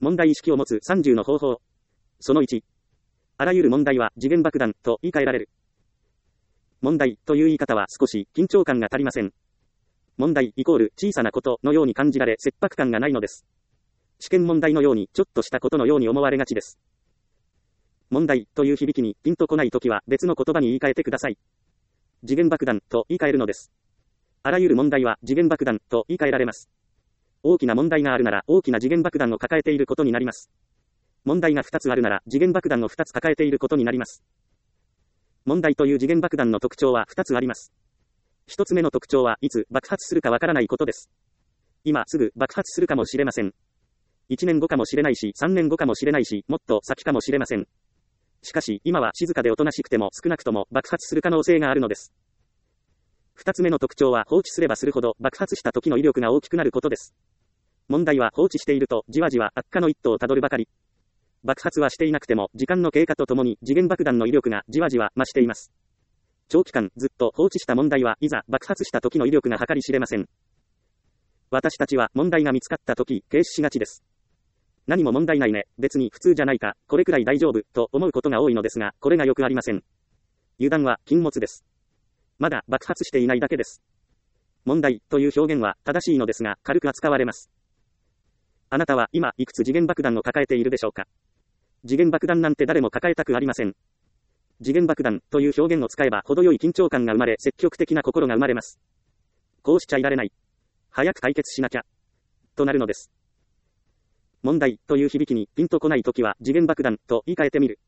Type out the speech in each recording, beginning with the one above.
問題意識を持つ30の方法。その1。あらゆる問題は時限爆弾と言い換えられる。問題という言い方は少し緊張感が足りません。問題イコール小さなことのように感じられ切迫感がないのです。試験問題のようにちょっとしたことのように思われがちです。問題という響きにピンとこないときは別の言葉に言い換えてください。時限爆弾と言い換えるのです。あらゆる問題は時限爆弾と言い換えられます。大きな問題があるなら大きな時限爆弾を抱えていることになります。問題が2つあるなら時限爆弾を2つ抱えていることになります。問題という時限爆弾の特徴は2つあります。1つ目の特徴はいつ爆発するかわからないことです。今すぐ爆発するかもしれません。1年後かもしれないし3年後かもしれないしもっと先かもしれません。しかし今は静かでおとなしくても少なくとも爆発する可能性があるのです。2つ目の特徴は放置すればするほど爆発した時の威力が大きくなることです。問題は放置しているとじわじわ悪化の一途をたどるばかり。爆発はしていなくても時間の経過とともに時限爆弾の威力がじわじわ増しています。長期間ずっと放置した問題はいざ爆発した時の威力が計り知れません。私たちは問題が見つかった時軽視しがちです。何も問題ないね、別に普通じゃないか、これくらい大丈夫と思うことが多いのですが、これがよくありません。油断は禁物です。まだ爆発していないだけです。問題という表現は正しいのですが軽く扱われます。あなたは今いくつ時限爆弾を抱えているでしょうか。時限爆弾なんて誰も抱えたくありません。時限爆弾という表現を使えば程よい緊張感が生まれ積極的な心が生まれます。こうしちゃいられない。早く解決しなきゃ。となるのです。問題という響きにピンとこないときは時限爆弾と言い換えてみる。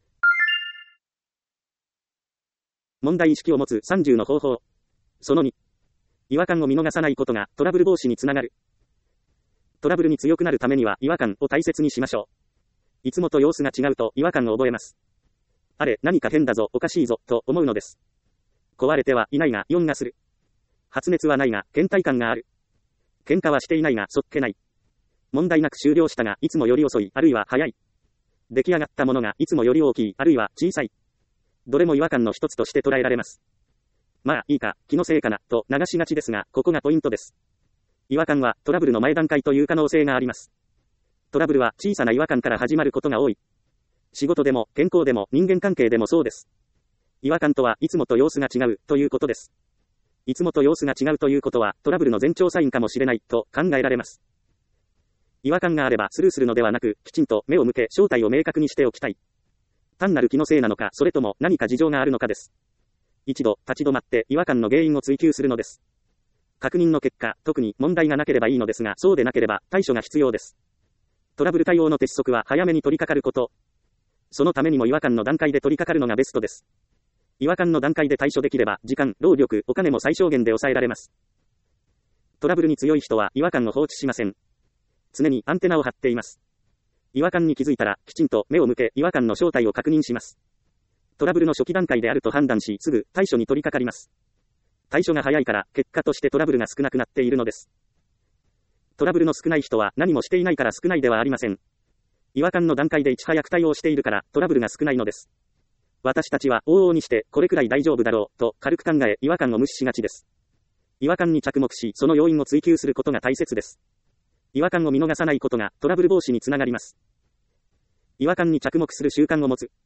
問題意識を持つ30の方法。その2。違和感を見逃さないことがトラブル防止につながる。トラブルに強くなるためには違和感を大切にしましょう。いつもと様子が違うと違和感を覚えます。あれ、何か変だぞ、おかしいぞ、と思うのです。壊れてはいないが、イオンがする。発熱はないが、倦怠感がある。喧嘩はしていないが、そっけない。問題なく終了したが、いつもより遅い、あるいは早い。出来上がったものが、いつもより大きい、あるいは小さい。どれも違和感の一つとして捉えられます。まあ、いいか、気のせいかな、と流しがちですが、ここがポイントです。違和感は、トラブルの前段階という可能性があります。トラブルは、小さな違和感から始まることが多い。仕事でも、健康でも、人間関係でもそうです。違和感とは、いつもと様子が違う、ということです。いつもと様子が違うということは、トラブルの前兆サインかもしれない、と考えられます。違和感があればスルーするのではなく、きちんと目を向け正体を明確にしておきたい。単なる気のせいなのか、それとも何か事情があるのかです。一度立ち止まって違和感の原因を追求するのです。確認の結果、特に問題がなければいいのですが、そうでなければ対処が必要です。トラブル対応の鉄則は早めに取り掛かること。そのためにも違和感の段階で取り掛かるのがベストです。違和感の段階で対処できれば、時間、労力、お金も最小限で抑えられます。トラブルに強い人は違和感を放置しません。常にアンテナを張っています。違和感に気づいたら、きちんと目を向け違和感の正体を確認します。トラブルの初期段階であると判断し、すぐ対処に取り掛かります。対処が早いから、結果としてトラブルが少なくなっているのです。トラブルの少ない人は何もしていないから少ないではありません。違和感の段階でいち早く対応しているから、トラブルが少ないのです。私たちは往々にして、これくらい大丈夫だろう、と軽く考え、違和感を無視しがちです。違和感に着目し、その要因を追求することが大切です。違和感を見逃さないことがトラブル防止につながります。違和感に着目する習慣を持つ。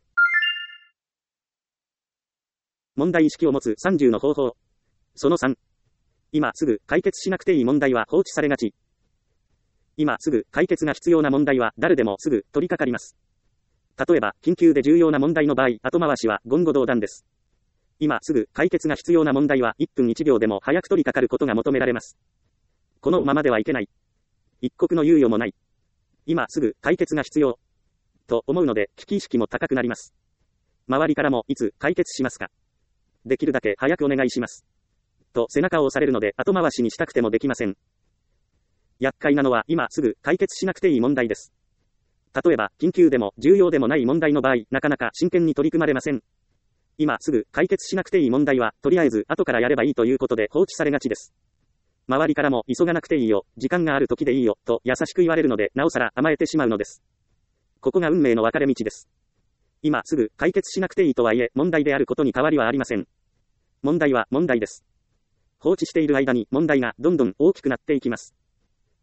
問題意識を持つ30の方法。その3。今すぐ解決しなくていい問題は放置されがち。今すぐ解決が必要な問題は誰でもすぐ取り掛かります。例えば、緊急で重要な問題の場合、後回しは言語道断です。今すぐ解決が必要な問題は1分1秒でも早く取り掛かることが求められます。このままではいけない。一刻の猶予もない。今すぐ解決が必要。と思うので、危機意識も高くなります。周りからもいつ解決しますか。できるだけ早くお願いします。と背中を押されるので後回しにしたくてもできません。厄介なのは今すぐ解決しなくていい問題です。例えば、緊急でも重要でもない問題の場合、なかなか真剣に取り組まれません。今すぐ解決しなくていい問題は、とりあえず後からやればいいということで放置されがちです。周りからも急がなくていいよ、時間がある時でいいよ、と優しく言われるので、なおさら甘えてしまうのです。ここが運命の分かれ道です。今すぐ解決しなくていいとはいえ、問題であることに変わりはありません。問題は問題です。放置している間に問題がどんどん大きくなっていきます。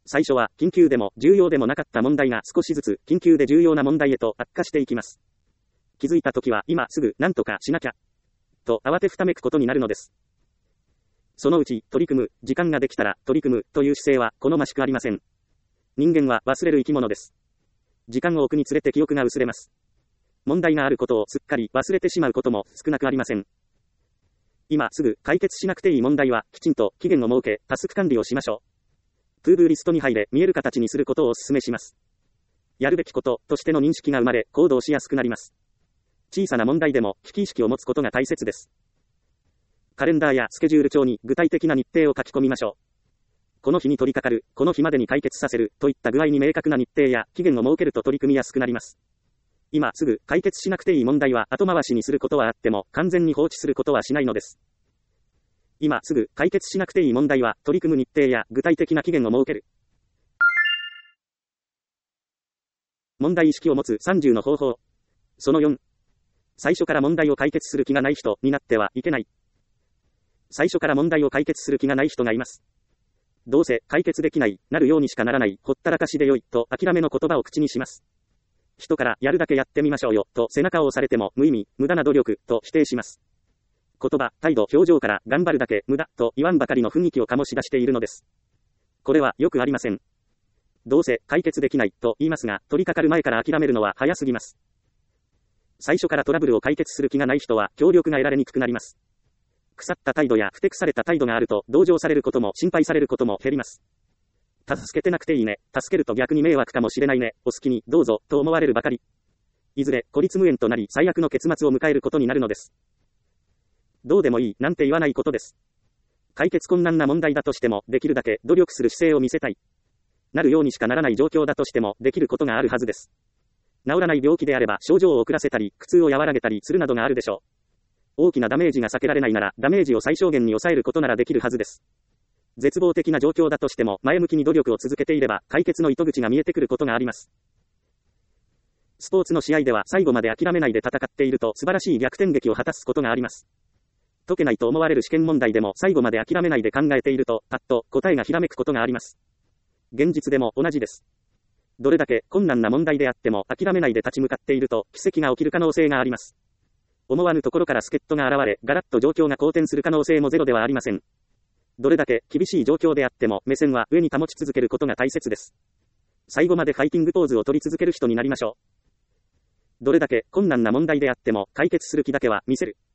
最初は緊急でも重要でもなかった問題が少しずつ緊急で重要な問題へと悪化していきます。気づいたときは今すぐ何とかしなきゃと慌てふためくことになるのです。そのうち取り組む、時間ができたら取り組むという姿勢は好ましくありません。人間は忘れる生き物です。時間を置くにつれて記憶が薄れます。問題があることをすっかり忘れてしまうことも少なくありません。今すぐ解決しなくていい問題はきちんと期限を設け、タスク管理をしましょう。トゥードゥーリストに入れ見える形にすることをお勧めします。やるべきこととしての認識が生まれ行動しやすくなります。小さな問題でも危機意識を持つことが大切です。カレンダーやスケジュール帳に具体的な日程を書き込みましょう。この日に取り掛かる、この日までに解決させるといった具合に明確な日程や期限を設けると取り組みやすくなります。今すぐ解決しなくていい問題は後回しにすることはあっても完全に放置することはしないのです。今すぐ解決しなくていい問題は取り組む日程や具体的な期限を設ける。問題意識を持つ30の方法。その4。最初から問題を解決する気がない人になってはいけない。最初から問題を解決する気がない人がいます。どうせ解決できない、なるようにしかならない、ほったらかしでよい、と諦めの言葉を口にします。人からやるだけやってみましょうよ、と背中を押されても無意味、無駄な努力、と否定します。言葉、態度、表情から頑張るだけ無駄、と言わんばかりの雰囲気を醸し出しているのです。これはよくありません。どうせ解決できない、と言いますが、取り掛かる前から諦めるのは早すぎます。最初からトラブルを解決する気がない人は協力が得られにくくなります。腐った態度やふてくされた態度があると同情されることも心配されることも減ります。助けてなくていいね、助けると逆に迷惑かもしれないね、お好きにどうぞと思われるばかり。いずれ孤立無援となり最悪の結末を迎えることになるのです。どうでもいいなんて言わないことです。解決困難な問題だとしてもできるだけ努力する姿勢を見せたい。なるようにしかならない状況だとしてもできることがあるはずです。治らない病気であれば症状を遅らせたり苦痛を和らげたりするなどがあるでしょう。大きなダメージが避けられないならダメージを最小限に抑えることならできるはずです。絶望的な状況だとしても前向きに努力を続けていれば解決の糸口が見えてくることがあります。スポーツの試合では最後まで諦めないで戦っていると素晴らしい逆転劇を果たすことがあります。解けないと思われる試験問題でも最後まで諦めないで考えているとパッと答えがひらめくことがあります。現実でも同じです。どれだけ困難な問題であっても諦めないで立ち向かっていると奇跡が起きる可能性があります。思わぬところから助っ人が現れ、ガラッと状況が好転する可能性もゼロではありません。どれだけ厳しい状況であっても目線は上に保ち続けることが大切です。最後までファイティングポーズを取り続ける人になりましょう。どれだけ困難な問題であっても解決する気だけは見せる。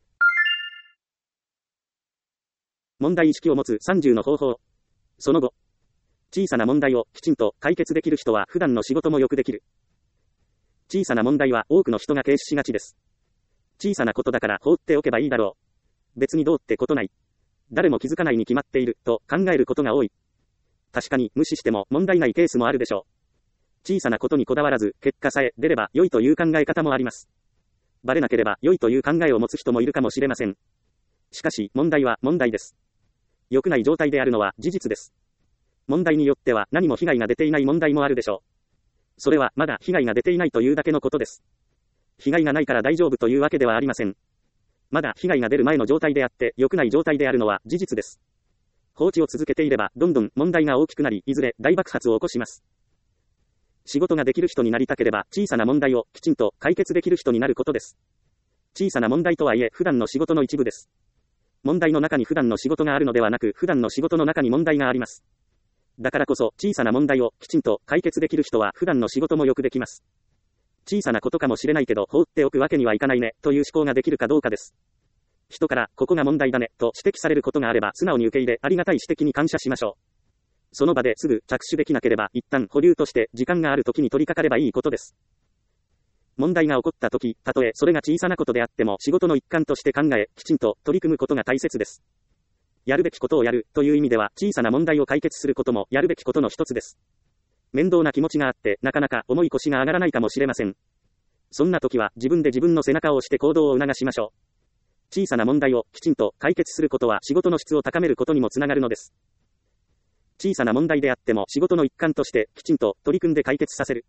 問題意識を持つ30の方法。その後。小さな問題をきちんと解決できる人は普段の仕事もよくできる。小さな問題は多くの人が軽視しがちです。小さなことだから放っておけばいいだろう。別にどうってことない。誰も気づかないに決まっていると考えることが多い。確かに無視しても問題ないケースもあるでしょう。小さなことにこだわらず結果さえ出れば良いという考え方もあります。バレなければ良いという考えを持つ人もいるかもしれません。しかし問題は問題です。良くない状態であるのは事実です。問題によっては何も被害が出ていない問題もあるでしょう。それはまだ被害が出ていないというだけのことです。被害がないから大丈夫というわけではありません。まだ被害が出る前の状態であって良くない状態であるのは事実です。放置を続けていればどんどん問題が大きくなりいずれ大爆発を起こします。仕事ができる人になりたければ小さな問題をきちんと解決できる人になることです。小さな問題とはいえ普段の仕事の一部です。問題の中に普段の仕事があるのではなく普段の仕事の中に問題があります。だからこそ小さな問題をきちんと解決できる人は普段の仕事もよくできます。小さなことかもしれないけど放っておくわけにはいかないねという思考ができるかどうかです。人からここが問題だねと指摘されることがあれば素直に受け入れありがたい指摘に感謝しましょう。その場ですぐ着手できなければ一旦保留として時間がある時に取り掛かればいいことです。問題が起こった時、たとえそれが小さなことであっても仕事の一環として考えきちんと取り組むことが大切です。やるべきことをやるという意味では小さな問題を解決することもやるべきことの一つです。面倒な気持ちがあってなかなか重い腰が上がらないかもしれません。そんな時は自分で自分の背中を押して行動を促しましょう。小さな問題をきちんと解決することは仕事の質を高めることにもつながるのです。小さな問題であっても仕事の一環としてきちんと取り組んで解決させる。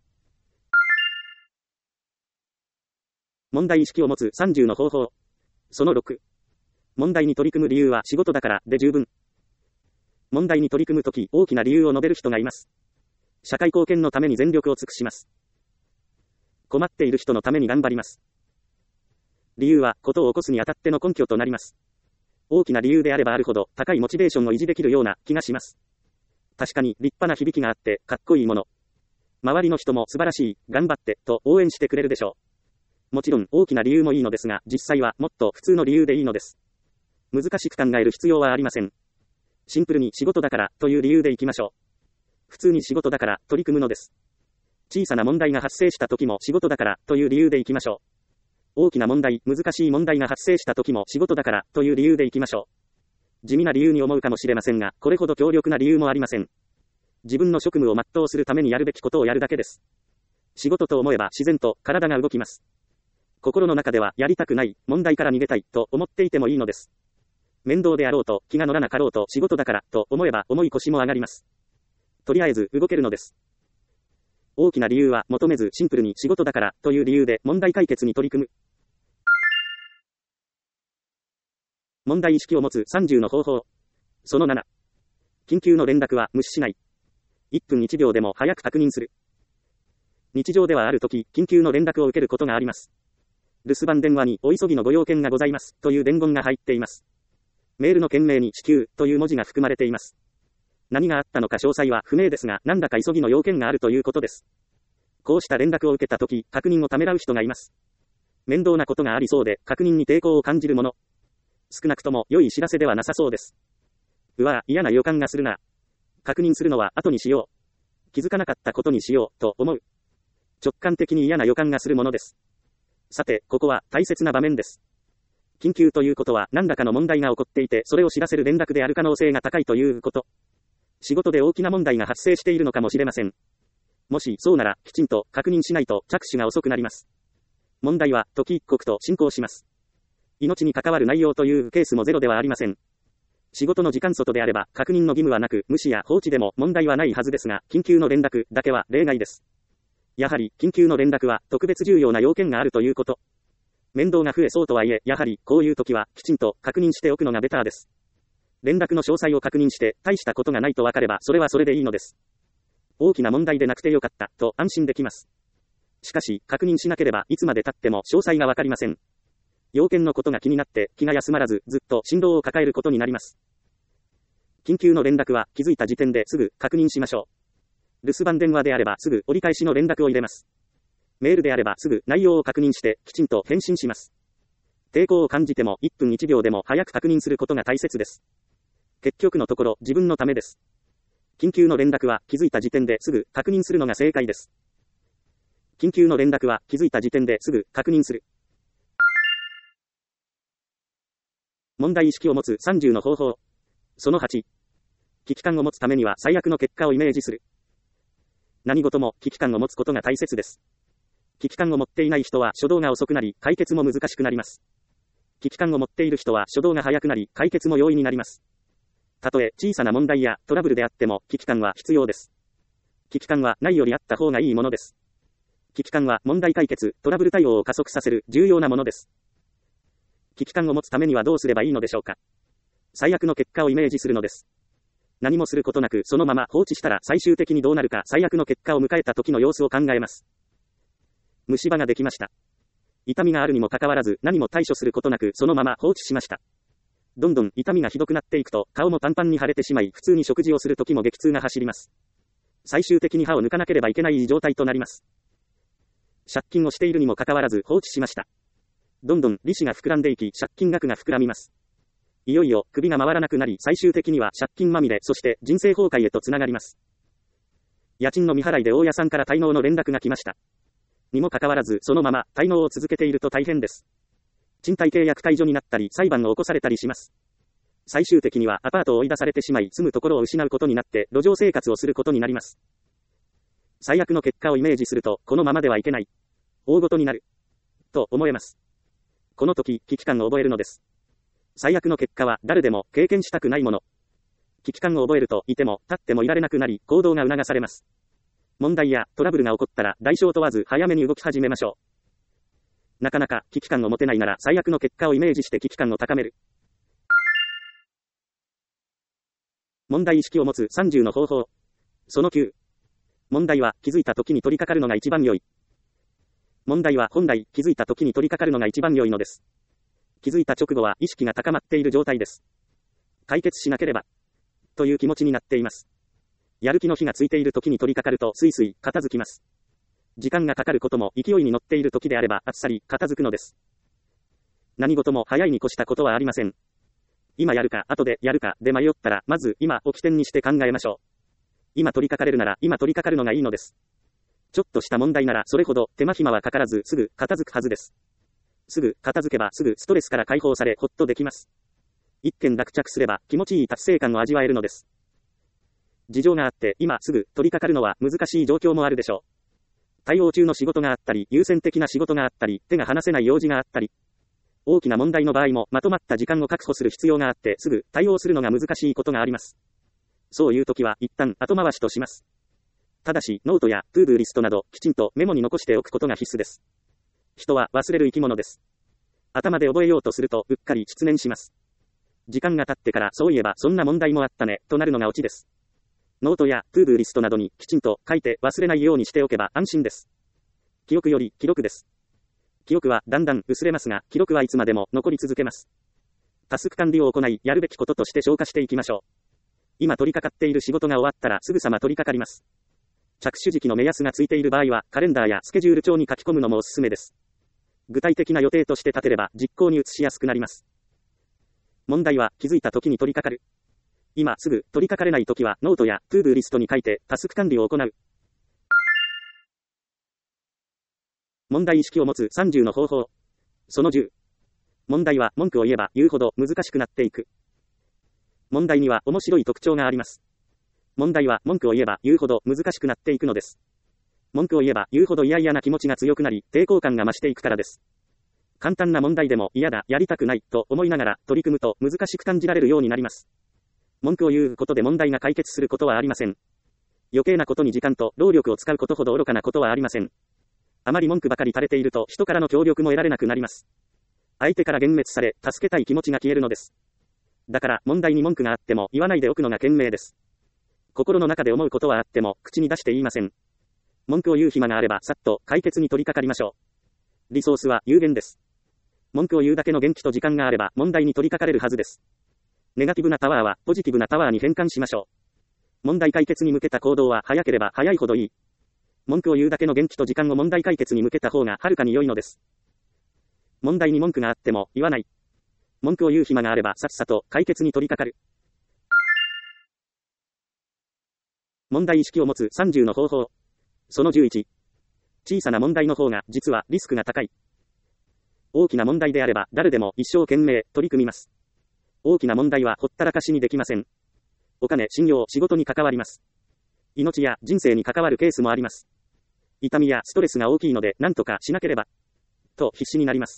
問題意識を持つ30の方法。その6。問題に取り組む理由は仕事だからで十分。 問題に取り組むとき、大きな理由を述べる人がいます。社会貢献のために全力を尽くします。困っている人のために頑張ります。理由は、ことを起こすにあたっての根拠となります。大きな理由であればあるほど、高いモチベーションを維持できるような気がします。確かに、立派な響きがあって、かっこいいもの。周りの人も素晴らしい、頑張って、と応援してくれるでしょう。もちろん、大きな理由もいいのですが、実際は、もっと普通の理由でいいのです。難しく考える必要はありません。シンプルに仕事だから、という理由でいきましょう。普通に仕事だから、取り組むのです。小さな問題が発生した時も仕事だから、という理由でいきましょう。大きな問題、難しい問題が発生した時も仕事だから、という理由でいきましょう。地味な理由に思うかもしれませんが、これほど強力な理由もありません。自分の職務を全うするためにやるべきことをやるだけです。仕事と思えば自然と体が動きます。心の中ではやりたくない、問題から逃げたい、と思っていてもいいのです。面倒であろうと、気が乗らなかろうと仕事だから、と思えば重い腰も上がります。とりあえず動けるのです。大きな理由は求めずシンプルに仕事だから、という理由で問題解決に取り組む。問題意識を持つ30の方法。その7。緊急の連絡は無視しない。1分1秒でも早く確認する。日常ではあるとき、緊急の連絡を受けることがあります。留守番電話にお急ぎのご用件がございます、という伝言が入っています。メールの件名に至急、という文字が含まれています。何があったのか詳細は不明ですが、なんだか急ぎの要件があるということです。こうした連絡を受けたとき、確認をためらう人がいます。面倒なことがありそうで、確認に抵抗を感じるもの。少なくとも良い知らせではなさそうです。うわぁ、嫌な予感がするな。確認するのは後にしよう。気づかなかったことにしよう、と思う。直感的に嫌な予感がするものです。さて、ここは大切な場面です。緊急ということは何らかの問題が起こっていて、それを知らせる連絡である可能性が高いということ。仕事で大きな問題が発生しているのかもしれません。もしそうなら、きちんと確認しないと着手が遅くなります。問題は時一刻と進行します。命に関わる内容というケースもゼロではありません。仕事の時間外であれば確認の義務はなく、無視や放置でも問題はないはずですが、緊急の連絡だけは例外です。やはり、緊急の連絡は特別重要な要件があるということ。面倒が増えそうとはいえ、やはり、こういう時はきちんと確認しておくのがベターです。連絡の詳細を確認して、大したことがないと分かれば、それはそれでいいのです。大きな問題でなくてよかった、と安心できます。しかし、確認しなければ、いつまで経っても詳細がわかりません。要件のことが気になって、気が休まらず、ずっと心労を抱えることになります。緊急の連絡は、気づいた時点ですぐ確認しましょう。留守番電話であれば、すぐ折り返しの連絡を入れます。メールであれば、すぐ内容を確認して、きちんと返信します。抵抗を感じても、1分1秒でも早く確認することが大切です。結局のところ、自分のためです。緊急の連絡は、気づいた時点ですぐ確認するのが正解です。緊急の連絡は、気づいた時点ですぐ確認する。問題意識を持つ30の方法。その8。危機感を持つためには最悪の結果をイメージする。何事も危機感を持つことが大切です。危機感を持っていない人は初動が遅くなり、解決も難しくなります。危機感を持っている人は初動が早くなり、解決も容易になります。たとえ小さな問題やトラブルであっても危機感は必要です。危機感はないよりあった方がいいものです。危機感は問題解決、トラブル対応を加速させる重要なものです。危機感を持つためにはどうすればいいのでしょうか。最悪の結果をイメージするのです。何もすることなくそのまま放置したら最終的にどうなるか、最悪の結果を迎えた時の様子を考えます。虫歯ができました。痛みがあるにもかかわらず何も対処することなくそのまま放置しました。どんどん痛みがひどくなっていくと顔もパンパンに腫れてしまい、普通に食事をする時も激痛が走ります。最終的に歯を抜かなければいけない状態となります。借金をしているにもかかわらず放置しました。どんどん利子が膨らんでいき、借金額が膨らみます。いよいよ首が回らなくなり、最終的には借金まみれ、そして人生崩壊へとつながります。家賃の未払いで大家さんから滞納の連絡が来ました。にもかかわらずそのまま滞納を続けていると大変です。賃貸契約解除になったり、裁判を起こされたりします。最終的にはアパートを追い出されてしまい、住むところを失うことになって路上生活をすることになります。最悪の結果をイメージすると、このままではいけない。大事になる。と思えます。この時、危機感を覚えるのです。最悪の結果は誰でも経験したくないもの。危機感を覚えると、いても立ってもいられなくなり、行動が促されます。問題やトラブルが起こったら、代償問わず早めに動き始めましょう。なかなか危機感を持てないなら、最悪の結果をイメージして危機感を高める。 問題意識を持つ30の方法。その9。問題は気づいた時に取り掛かるのが一番良い。問題は本来気づいた時に取り掛かるのが一番良いのです。気づいた直後は意識が高まっている状態です。解決しなければという気持ちになっています。やる気の火がついている時に取り掛かるとスイスイ片付きます。時間がかかることも勢いに乗っている時であればあっさり片付くのです。何事も早いに越したことはありません。今やるか後でやるかで迷ったらまず今を起点にして考えましょう。今取り掛かれるなら今取り掛かるのがいいのです。ちょっとした問題ならそれほど手間暇はかからずすぐ片付くはずです。すぐ片付けばすぐストレスから解放されほっとできます。一件落着すれば気持ちいい達成感を味わえるのです。事情があって今すぐ取り掛かるのは難しい状況もあるでしょう。対応中の仕事があったり優先的な仕事があったり手が離せない用事があったり大きな問題の場合もまとまった時間を確保する必要があってすぐ対応するのが難しいことがあります。そういう時は一旦後回しとします。ただしノートやトゥードゥーリストなどきちんとメモに残しておくことが必須です。人は忘れる生き物です。頭で覚えようとするとうっかり失念します。時間が経ってからそういえばそんな問題もあったねとなるのがオチです。ノートやトゥードゥーリストなどにきちんと書いて忘れないようにしておけば安心です。記憶より記録です。記憶はだんだん薄れますが記録はいつまでも残り続けます。タスク管理を行いやるべきこととして消化していきましょう。今取り掛かっている仕事が終わったらすぐさま取り掛かります。着手時期の目安がついている場合はカレンダーやスケジュール帳に書き込むのもおすすめです。具体的な予定として立てれば実行に移しやすくなります。問題は気づいた時に取り掛かる。今すぐ取り掛かれない時はノートやトゥードゥーリストに書いてタスク管理を行う。問題意識を持つ30の方法。その10。問題は文句を言えば言うほど難しくなっていく。問題には面白い特徴があります。問題は文句を言えば言うほど難しくなっていくのです。文句を言えば言うほど嫌々な気持ちが強くなり抵抗感が増していくからです。簡単な問題でも嫌だ、やりたくないと思いながら取り組むと難しく感じられるようになります。文句を言うことで問題が解決することはありません。余計なことに時間と労力を使うことほど愚かなことはありません。あまり文句ばかり垂れていると人からの協力も得られなくなります。相手から幻滅され助けたい気持ちが消えるのです。だから問題に文句があっても言わないでおくのが賢明です。心の中で思うことはあっても口に出して言いません。文句を言う暇があればさっと解決に取り掛かりましょう。リソースは有限です。文句を言うだけの元気と時間があれば問題に取り掛かれるはずです。ネガティブなタワーはポジティブなタワーに変換しましょう。問題解決に向けた行動は早ければ早いほどいい。文句を言うだけの元気と時間を問題解決に向けた方がはるかに良いのです。問題に文句があっても言わない。文句を言う暇があればさっさと解決に取り掛かる。問題意識を持つ30の方法。その11。小さな問題の方が実はリスクが高い。大きな問題であれば誰でも一生懸命取り組みます。大きな問題はほったらかしにできません。お金、信用、仕事に関わります。命や人生に関わるケースもあります。痛みやストレスが大きいので何とかしなければと必死になります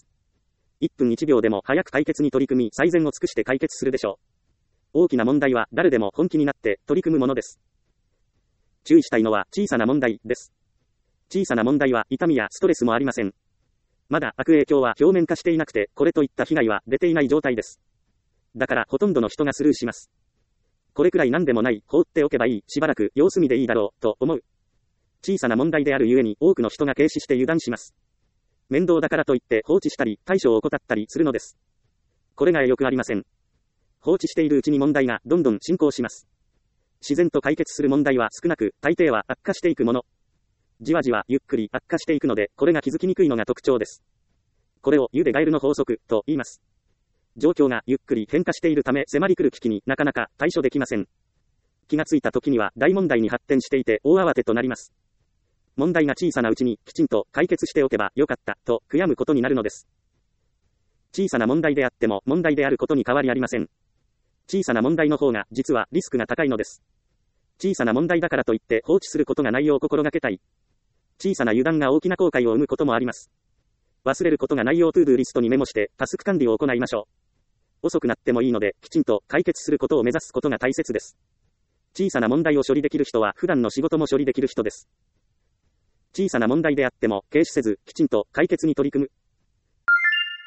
。1分1秒でも早く解決に取り組み最善を尽くして解決するでしょう。大きな問題は誰でも本気になって取り組むものです。注意したいのは小さな問題です。小さな問題は痛みやストレスもありません。まだ悪影響は表面化していなくてこれといった被害は出ていない状態です。だからほとんどの人がスルーします。これくらい何でもない、放っておけばいい、しばらく様子見でいいだろうと思う。小さな問題であるゆえに多くの人が軽視して油断します。面倒だからといって放置したり対処を怠ったりするのです。これがよくありません。放置しているうちに問題がどんどん進行します。自然と解決する問題は少なく、大抵は悪化していくもの。じわじわゆっくり悪化していくので、これが気づきにくいのが特徴です。これを湯でガエルの法則と言います。状況がゆっくり変化しているため迫り来る危機になかなか対処できません。気がついた時には大問題に発展していて大慌てとなります。問題が小さなうちにきちんと解決しておけばよかったと悔やむことになるのです。小さな問題であっても問題であることに変わりありません。小さな問題の方が実はリスクが高いのです。小さな問題だからといって放置することがないよう心がけたい。小さな油断が大きな後悔を生むこともあります。忘れることがないようトゥードゥーリストにメモしてタスク管理を行いましょう。遅くなってもいいのできちんと解決することを目指すことが大切です。小さな問題を処理できる人は普段の仕事も処理できる人です。小さな問題であっても軽視せずきちんと解決に取り組む。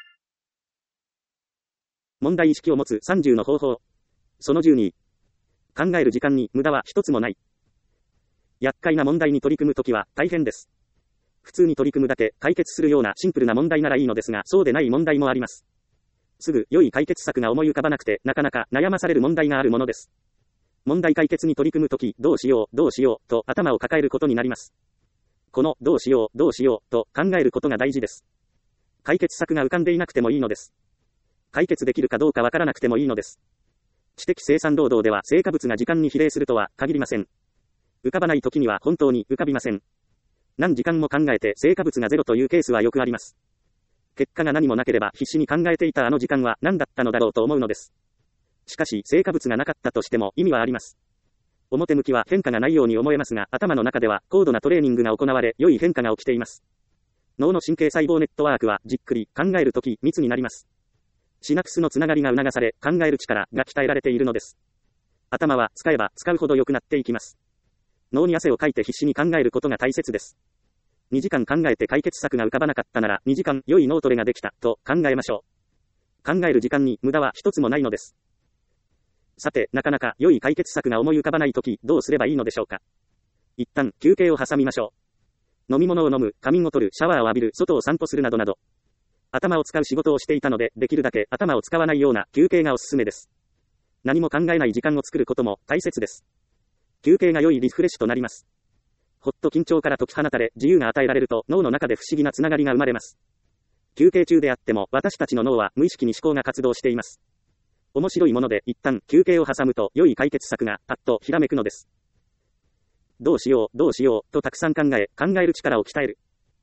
問題意識を持つ30の方法。その12。 考える時間に無駄は一つもない。厄介な問題に取り組むときは大変です。普通に取り組むだけ解決するようなシンプルな問題ならいいのですが、そうでない問題もあります。すぐ良い解決策が思い浮かばなくて、なかなか悩まされる問題があるものです。問題解決に取り組むとき、どうしようと頭を抱えることになります。このどうしようと考えることが大事です。解決策が浮かんでいなくてもいいのです。解決できるかどうかわからなくてもいいのです。知的生産労働では成果物が時間に比例するとは限りません。浮かばないときには本当に浮かびません。何時間も考えて成果物がゼロというケースはよくあります。結果が何もなければ必死に考えていたあの時間は何だったのだろうと思うのです。しかし成果物がなかったとしても意味はあります。表向きは変化がないように思えますが、頭の中では高度なトレーニングが行われ、良い変化が起きています。脳の神経細胞ネットワークはじっくり考えるとき密になります。シナプスのつながりが促され、考える力が鍛えられているのです。頭は使えば使うほど良くなっていきます。脳に汗をかいて必死に考えることが大切です。2時間考えて解決策が浮かばなかったなら、2時間良い脳トレができたと考えましょう。考える時間に無駄は一つもないのです。さて、なかなか良い解決策が思い浮かばないとき、どうすればいいのでしょうか。一旦休憩を挟みましょう。飲み物を飲む、仮眠を取る、シャワーを浴びる、外を散歩するなどなど。頭を使う仕事をしていたので、できるだけ頭を使わないような休憩がおすすめです。何も考えない時間を作ることも大切です。休憩が良いリフレッシュとなります。ほっと緊張から解き放たれ、自由が与えられると脳の中で不思議なつながりが生まれます。休憩中であっても私たちの脳は無意識に思考が活動しています。面白いもので一旦休憩を挟むと良い解決策がパッとひらめくのです。どうしようとたくさん考える力を鍛える。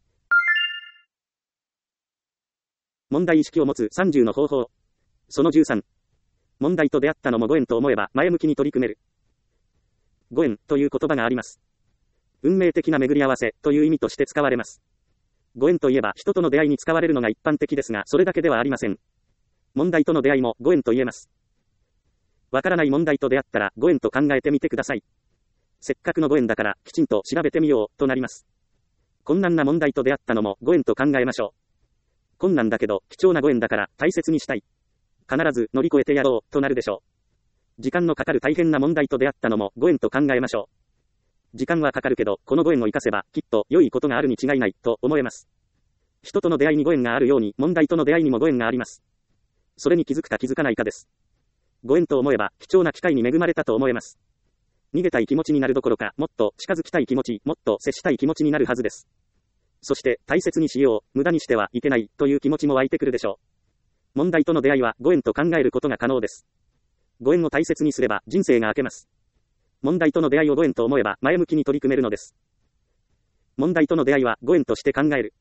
問題意識を持つ30の方法。その13。問題と出会ったのもご縁と思えば前向きに取り組める。ご縁という言葉があります。運命的な巡り合わせという意味として使われます。ご縁といえば人との出会いに使われるのが一般的ですが、それだけではありません。問題との出会いもご縁と言えます。わからない問題と出会ったらご縁と考えてみてください。せっかくのご縁だからきちんと調べてみようとなります。困難な問題と出会ったのもご縁と考えましょう。困難だけど貴重なご縁だから大切にしたい。必ず乗り越えてやろうとなるでしょう。時間のかかる大変な問題と出会ったのもご縁と考えましょう。時間はかかるけどこのご縁を生かせばきっと良いことがあるに違いないと思えます。人との出会いにご縁があるように問題との出会いにもご縁があります。それに気づくか気づかないかです。ご縁と思えば貴重な機会に恵まれたと思えます。逃げたい気持ちになるどころかもっと近づきたい気持ち、もっと接したい気持ちになるはずです。そして大切にしよう、無駄にしてはいけないという気持ちも湧いてくるでしょう。問題との出会いはご縁と考えることが可能です。ご縁を大切にすれば人生が明けます。問題との出会いをご縁と思えば前向きに取り組めるのです。問題との出会いはご縁として考える。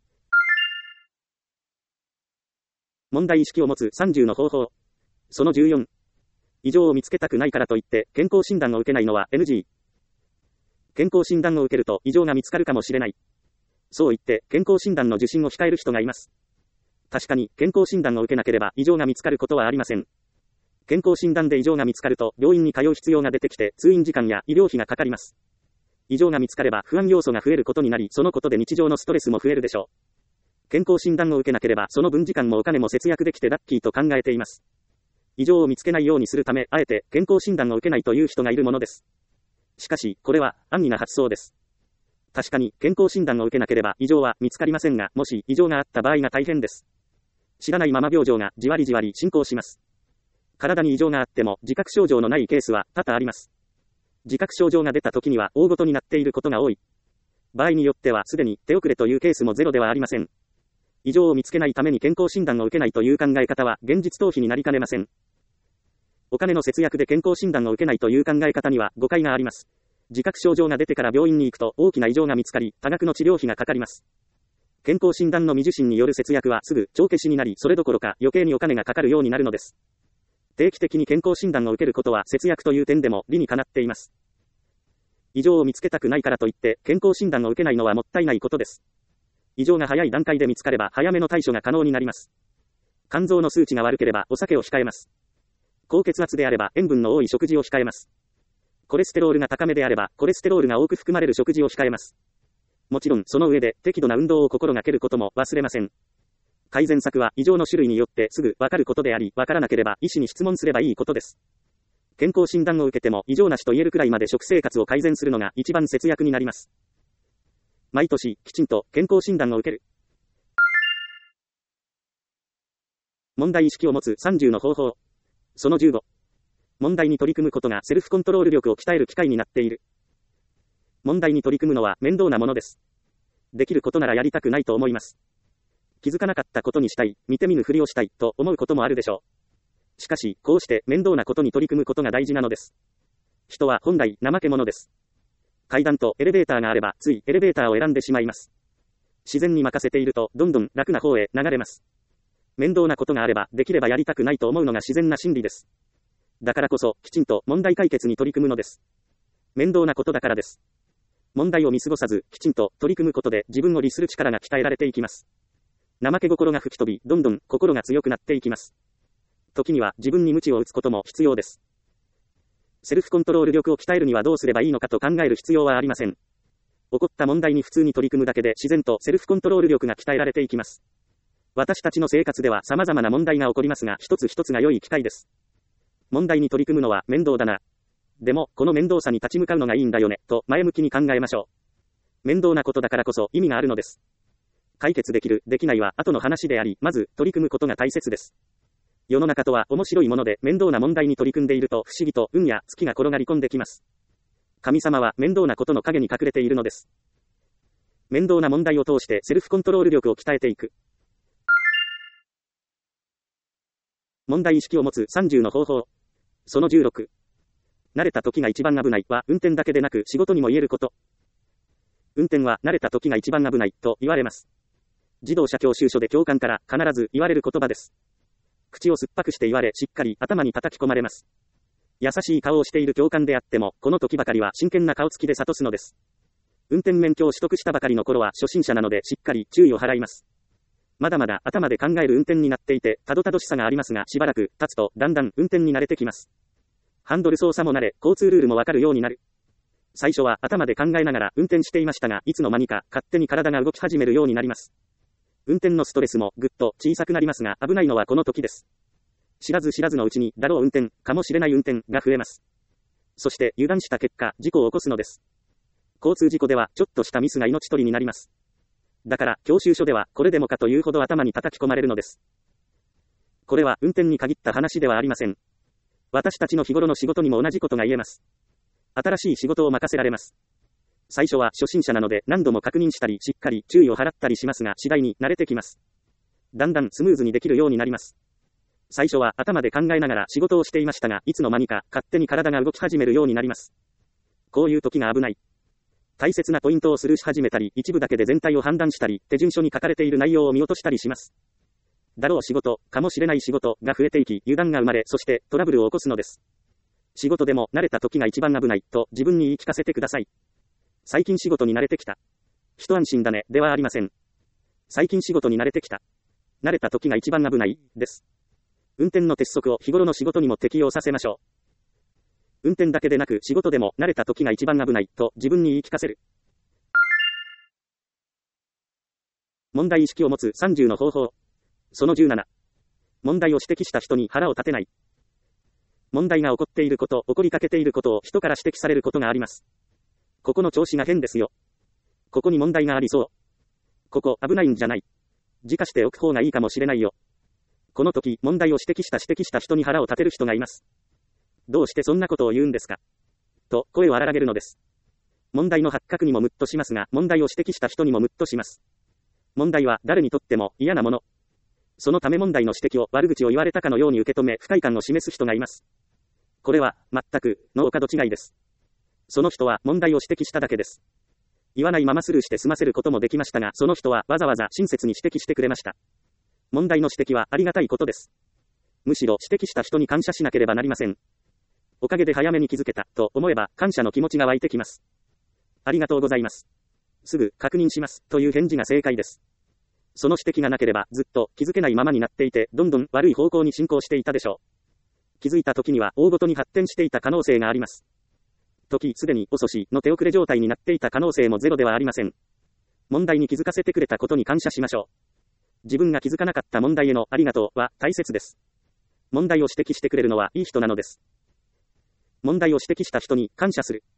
問題意識を持つ30の方法。その14。異常を見つけたくないからといって健康診断を受けないのは NG。健康診断を受けると異常が見つかるかもしれない。そう言って健康診断の受診を控える人がいます。確かに健康診断を受けなければ異常が見つかることはありません。健康診断で異常が見つかると病院に通う必要が出てきて通院時間や医療費がかかります。異常が見つかれば不安要素が増えることになり、そのことで日常のストレスも増えるでしょう。健康診断を受けなければその分時間もお金も節約できてラッキーと考えています。異常を見つけないようにするため、あえて健康診断を受けないという人がいるものです。しかし、これは安易な発想です。確かに健康診断を受けなければ異常は見つかりませんが、もし異常があった場合が大変です。知らないまま病状がじわりじわり進行します。体に異常があっても自覚症状のないケースは多々あります。自覚症状が出た時には大ごとになっていることが多い。場合によってはすでに手遅れというケースもゼロではありません。異常を見つけないために健康診断を受けないという考え方は現実逃避になりかねません。お金の節約で健康診断を受けないという考え方には誤解があります。自覚症状が出てから病院に行くと大きな異常が見つかり、多額の治療費がかかります。健康診断の未受診による節約はすぐ帳消しになり、それどころか余計にお金がかかるようになるのです。定期的に健康診断を受けることは節約という点でも理にかなっています。異常を見つけたくないからといって健康診断を受けないのはもったいないことです。異常が早い段階で見つかれば早めの対処が可能になります。肝臓の数値が悪ければお酒を控えます。高血圧であれば塩分の多い食事を控えます。コレステロールが高めであればコレステロールが多く含まれる食事を控えます。もちろんその上で適度な運動を心がけることも忘れません。改善策は異常の種類によってすぐわかることであり、わからなければ医師に質問すればいいことです。 健康診断を受けても異常なしと言えるくらいまで食生活を改善するのが一番節約になります。毎年、きちんと健康診断を受ける。問題意識を持つ30の方法。その15。問題に取り組むことがセルフコントロール力を鍛える機会になっている。問題に取り組むのは面倒なものです。できることならやりたくないと思います。気づかなかったことにしたい、見て見ぬふりをしたいと思うこともあるでしょう。しかし、こうして面倒なことに取り組むことが大事なのです。人は本来怠け者です。階段とエレベーターがあれば、ついエレベーターを選んでしまいます。自然に任せていると、どんどん楽な方へ流れます。面倒なことがあれば、できればやりたくないと思うのが自然な心理です。だからこそ、きちんと問題解決に取り組むのです。面倒なことだからです。問題を見過ごさず、きちんと取り組むことで自分を律する力が鍛えられていきます。怠け心が吹き飛び、どんどん心が強くなっていきます。時には自分に鞭を打つことも必要です。セルフコントロール力を鍛えるにはどうすればいいのかと考える必要はありません。起こった問題に普通に取り組むだけで自然とセルフコントロール力が鍛えられていきます。私たちの生活では様々な問題が起こりますが、一つ一つが良い機会です。問題に取り組むのは面倒だな。でも、この面倒さに立ち向かうのがいいんだよね、と前向きに考えましょう。面倒なことだからこそ意味があるのです。解決できる、できないは後の話であり、まず取り組むことが大切です。世の中とは面白いもので、面倒な問題に取り組んでいると不思議と運や月が転がり込んできます。神様は面倒なことの陰に隠れているのです。面倒な問題を通してセルフコントロール力を鍛えていく。問題意識を持つ30の方法。その16。慣れた時が一番危ないは運転だけでなく仕事にも言えること。運転は慣れた時が一番危ないと言われます。自動車教習所で教官から必ず言われる言葉です。口を酸っぱくして言われ、しっかり頭に叩き込まれます。優しい顔をしている教官であっても、この時ばかりは真剣な顔つきで諭すのです。運転免許を取得したばかりの頃は初心者なのでしっかり注意を払います。まだまだ頭で考える運転になっていて、たどたどしさがありますが、しばらく経つとだんだん運転に慣れてきます。ハンドル操作も慣れ、交通ルールもわかるようになる。最初は頭で考えながら運転していましたが、いつの間にか勝手に体が動き始めるようになります。運転のストレスもぐっと小さくなりますが、危ないのはこの時です。知らず知らずのうちに、だろう運転、かもしれない運転が増えます。そして油断した結果、事故を起こすのです。交通事故では、ちょっとしたミスが命取りになります。だから、教習所では、これでもかというほど頭に叩き込まれるのです。これは運転に限った話ではありません。私たちの日頃の仕事にも同じことが言えます。新しい仕事を任せられます。最初は初心者なので何度も確認したりしっかり注意を払ったりしますが次第に慣れてきます。だんだんスムーズにできるようになります。最初は頭で考えながら仕事をしていましたがいつの間にか勝手に体が動き始めるようになります。こういう時が危ない。大切なポイントをスルーし始めたり一部だけで全体を判断したり手順書に書かれている内容を見落としたりします。だろう仕事、かもしれない仕事が増えていき油断が生まれそしてトラブルを起こすのです。仕事でも慣れた時が一番危ないと自分に言い聞かせてください。最近仕事に慣れてきた。一安心だね、ではありません。最近仕事に慣れてきた。慣れた時が一番危ない、です。運転の鉄則を日頃の仕事にも適用させましょう。運転だけでなく仕事でも慣れた時が一番危ないと自分に言い聞かせる。問題意識を持つ30の方法。その17。問題を指摘した人に腹を立てない。問題が起こっていること、起こりかけていることを人から指摘されることがあります。ここの調子が変ですよ。ここに問題がありそう。ここ危ないんじゃない。自家しておく方がいいかもしれないよ。この時、問題を指摘した人に腹を立てる人がいます。どうしてそんなことを言うんですかと声を荒らげるのです。問題の発覚にもムッとしますが、問題を指摘した人にもムッとします。問題は誰にとっても嫌なもの。そのため問題の指摘を悪口を言われたかのように受け止め不快感を示す人がいます。これは全くノーカド違いです。その人は問題を指摘しただけです。言わないままスルーして済ませることもできましたが、その人はわざわざ親切に指摘してくれました。問題の指摘はありがたいことです。むしろ指摘した人に感謝しなければなりません。おかげで早めに気づけたと思えば感謝の気持ちが湧いてきます。ありがとうございます。すぐ確認しますという返事が正解です。その指摘がなければずっと気づけないままになっていて、どんどん悪い方向に進行していたでしょう。気づいた時には大ごとに発展していた可能性があります。時すでに遅しの手遅れ状態になっていた可能性もゼロではありません。問題に気づかせてくれたことに感謝しましょう。自分が気づかなかった問題へのありがとうは大切です。問題を指摘してくれるのはいい人なのです。 問題を指摘した人に感謝する。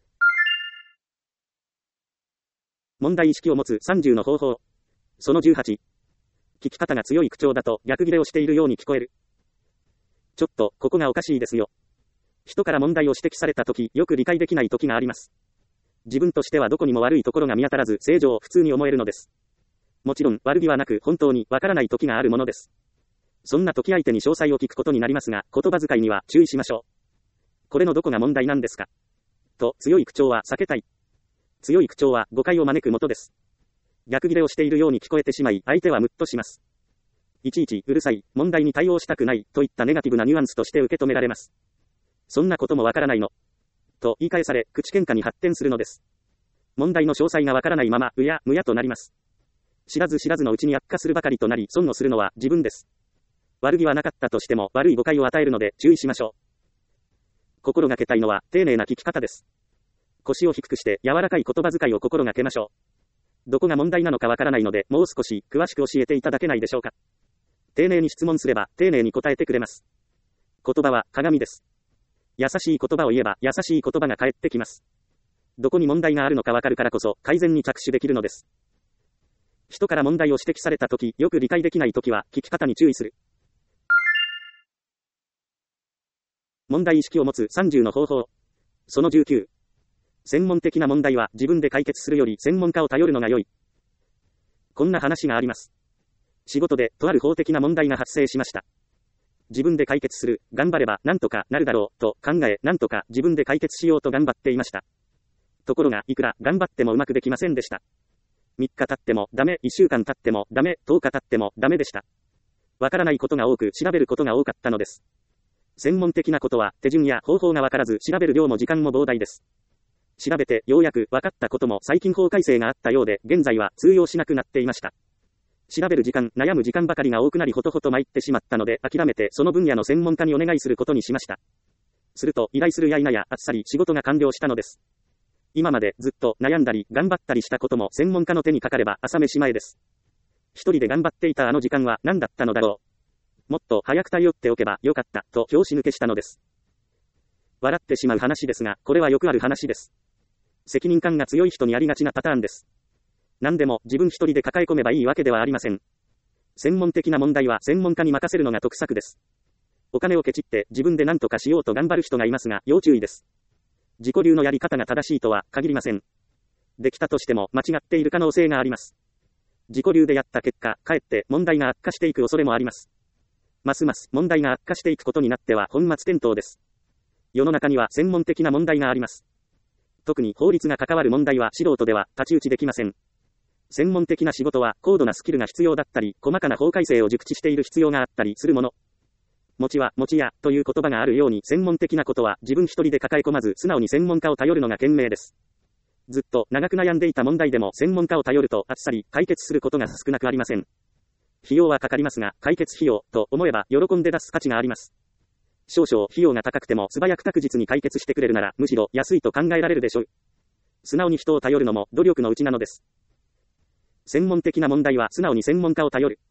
問題意識を持つ30の方法。その18。聞き方が強い口調だと逆ギレをしているように聞こえる。ちょっと、ここがおかしいですよ。人から問題を指摘されたとき、よく理解できないときがあります。自分としてはどこにも悪いところが見当たらず、正常、普通に思えるのです。もちろん、悪気はなく、本当にわからないときがあるものです。そんな時相手に詳細を聞くことになりますが、言葉遣いには注意しましょう。これのどこが問題なんですかと、強い口調は避けたい。強い口調は誤解を招くもとです。逆ギレをしているように聞こえてしまい、相手はムッとします。いちいちうるさい、問題に対応したくないといったネガティブなニュアンスとして受け止められます。そんなこともわからないのと言い返され、口喧嘩に発展するのです。問題の詳細がわからないまま、うやむやとなります。知らず知らずのうちに悪化するばかりとなり、損をするのは自分です。悪気はなかったとしても悪い誤解を与えるので注意しましょう。心がけたいのは丁寧な聞き方です。腰を低くして柔らかい言葉遣いを心がけましょう。どこが問題なのかわからないので、もう少し詳しく教えていただけないでしょうか。丁寧に質問すれば丁寧に答えてくれます。言葉は鏡です。優しい言葉を言えば優しい言葉が返ってきます。どこに問題があるのかわかるからこそ改善に着手できるのです。人から問題を指摘されたとき、よく理解できないときは聞き方に注意する。問題意識を持つ30の方法。その19。専門的な問題は自分で解決するより専門家を頼るのが良い。こんな話があります。仕事でとある法的な問題が発生しました。自分で解決する、頑張ればなんとかなるだろうと考え、なんとか自分で解決しようと頑張っていました。ところがいくら頑張ってもうまくできませんでした。3日経ってもダメ、1週間経ってもダメ、10日経ってもダメでした。わからないことが多く調べることが多かったのです。専門的なことは手順や方法がわからず調べる量も時間も膨大です。調べてようやく分かったことも最近法改正があったようで現在は通用しなくなっていました。調べる時間、悩む時間ばかりが多くなりほとほと参ってしまったので諦めてその分野の専門家にお願いすることにしました。すると依頼するや否やあっさり仕事が完了したのです。今までずっと悩んだり頑張ったりしたことも専門家の手にかかれば朝飯前です。一人で頑張っていたあの時間は何だったのだろう。もっと早く頼っておけばよかったと拍子抜けしたのです。笑ってしまう話ですが、これはよくある話です。責任感が強い人にありがちなパターンです。何でも自分一人で抱え込めばいいわけではありません。専門的な問題は専門家に任せるのが得策です。お金をケチって自分で何とかしようと頑張る人がいますが、要注意です。自己流のやり方が正しいとは限りません。できたとしても間違っている可能性があります。自己流でやった結果、かえって問題が悪化していく恐れもあります。ますます問題が悪化していくことになっては本末転倒です。世の中には専門的な問題があります。特に法律が関わる問題は素人では太刀打ちできません。専門的な仕事は高度なスキルが必要だったり、細かな法改正を熟知している必要があったりするもの。餅は餅屋という言葉があるように専門的なことは自分一人で抱え込まず素直に専門家を頼るのが賢明です。ずっと長く悩んでいた問題でも専門家を頼るとあっさり解決することが少なくありません。費用はかかりますが、解決費用と思えば喜んで出す価値があります。少々費用が高くても素早く確実に解決してくれるならむしろ安いと考えられるでしょう。素直に人を頼るのも努力のうちなのです。専門的な問題は素直に専門家を頼る。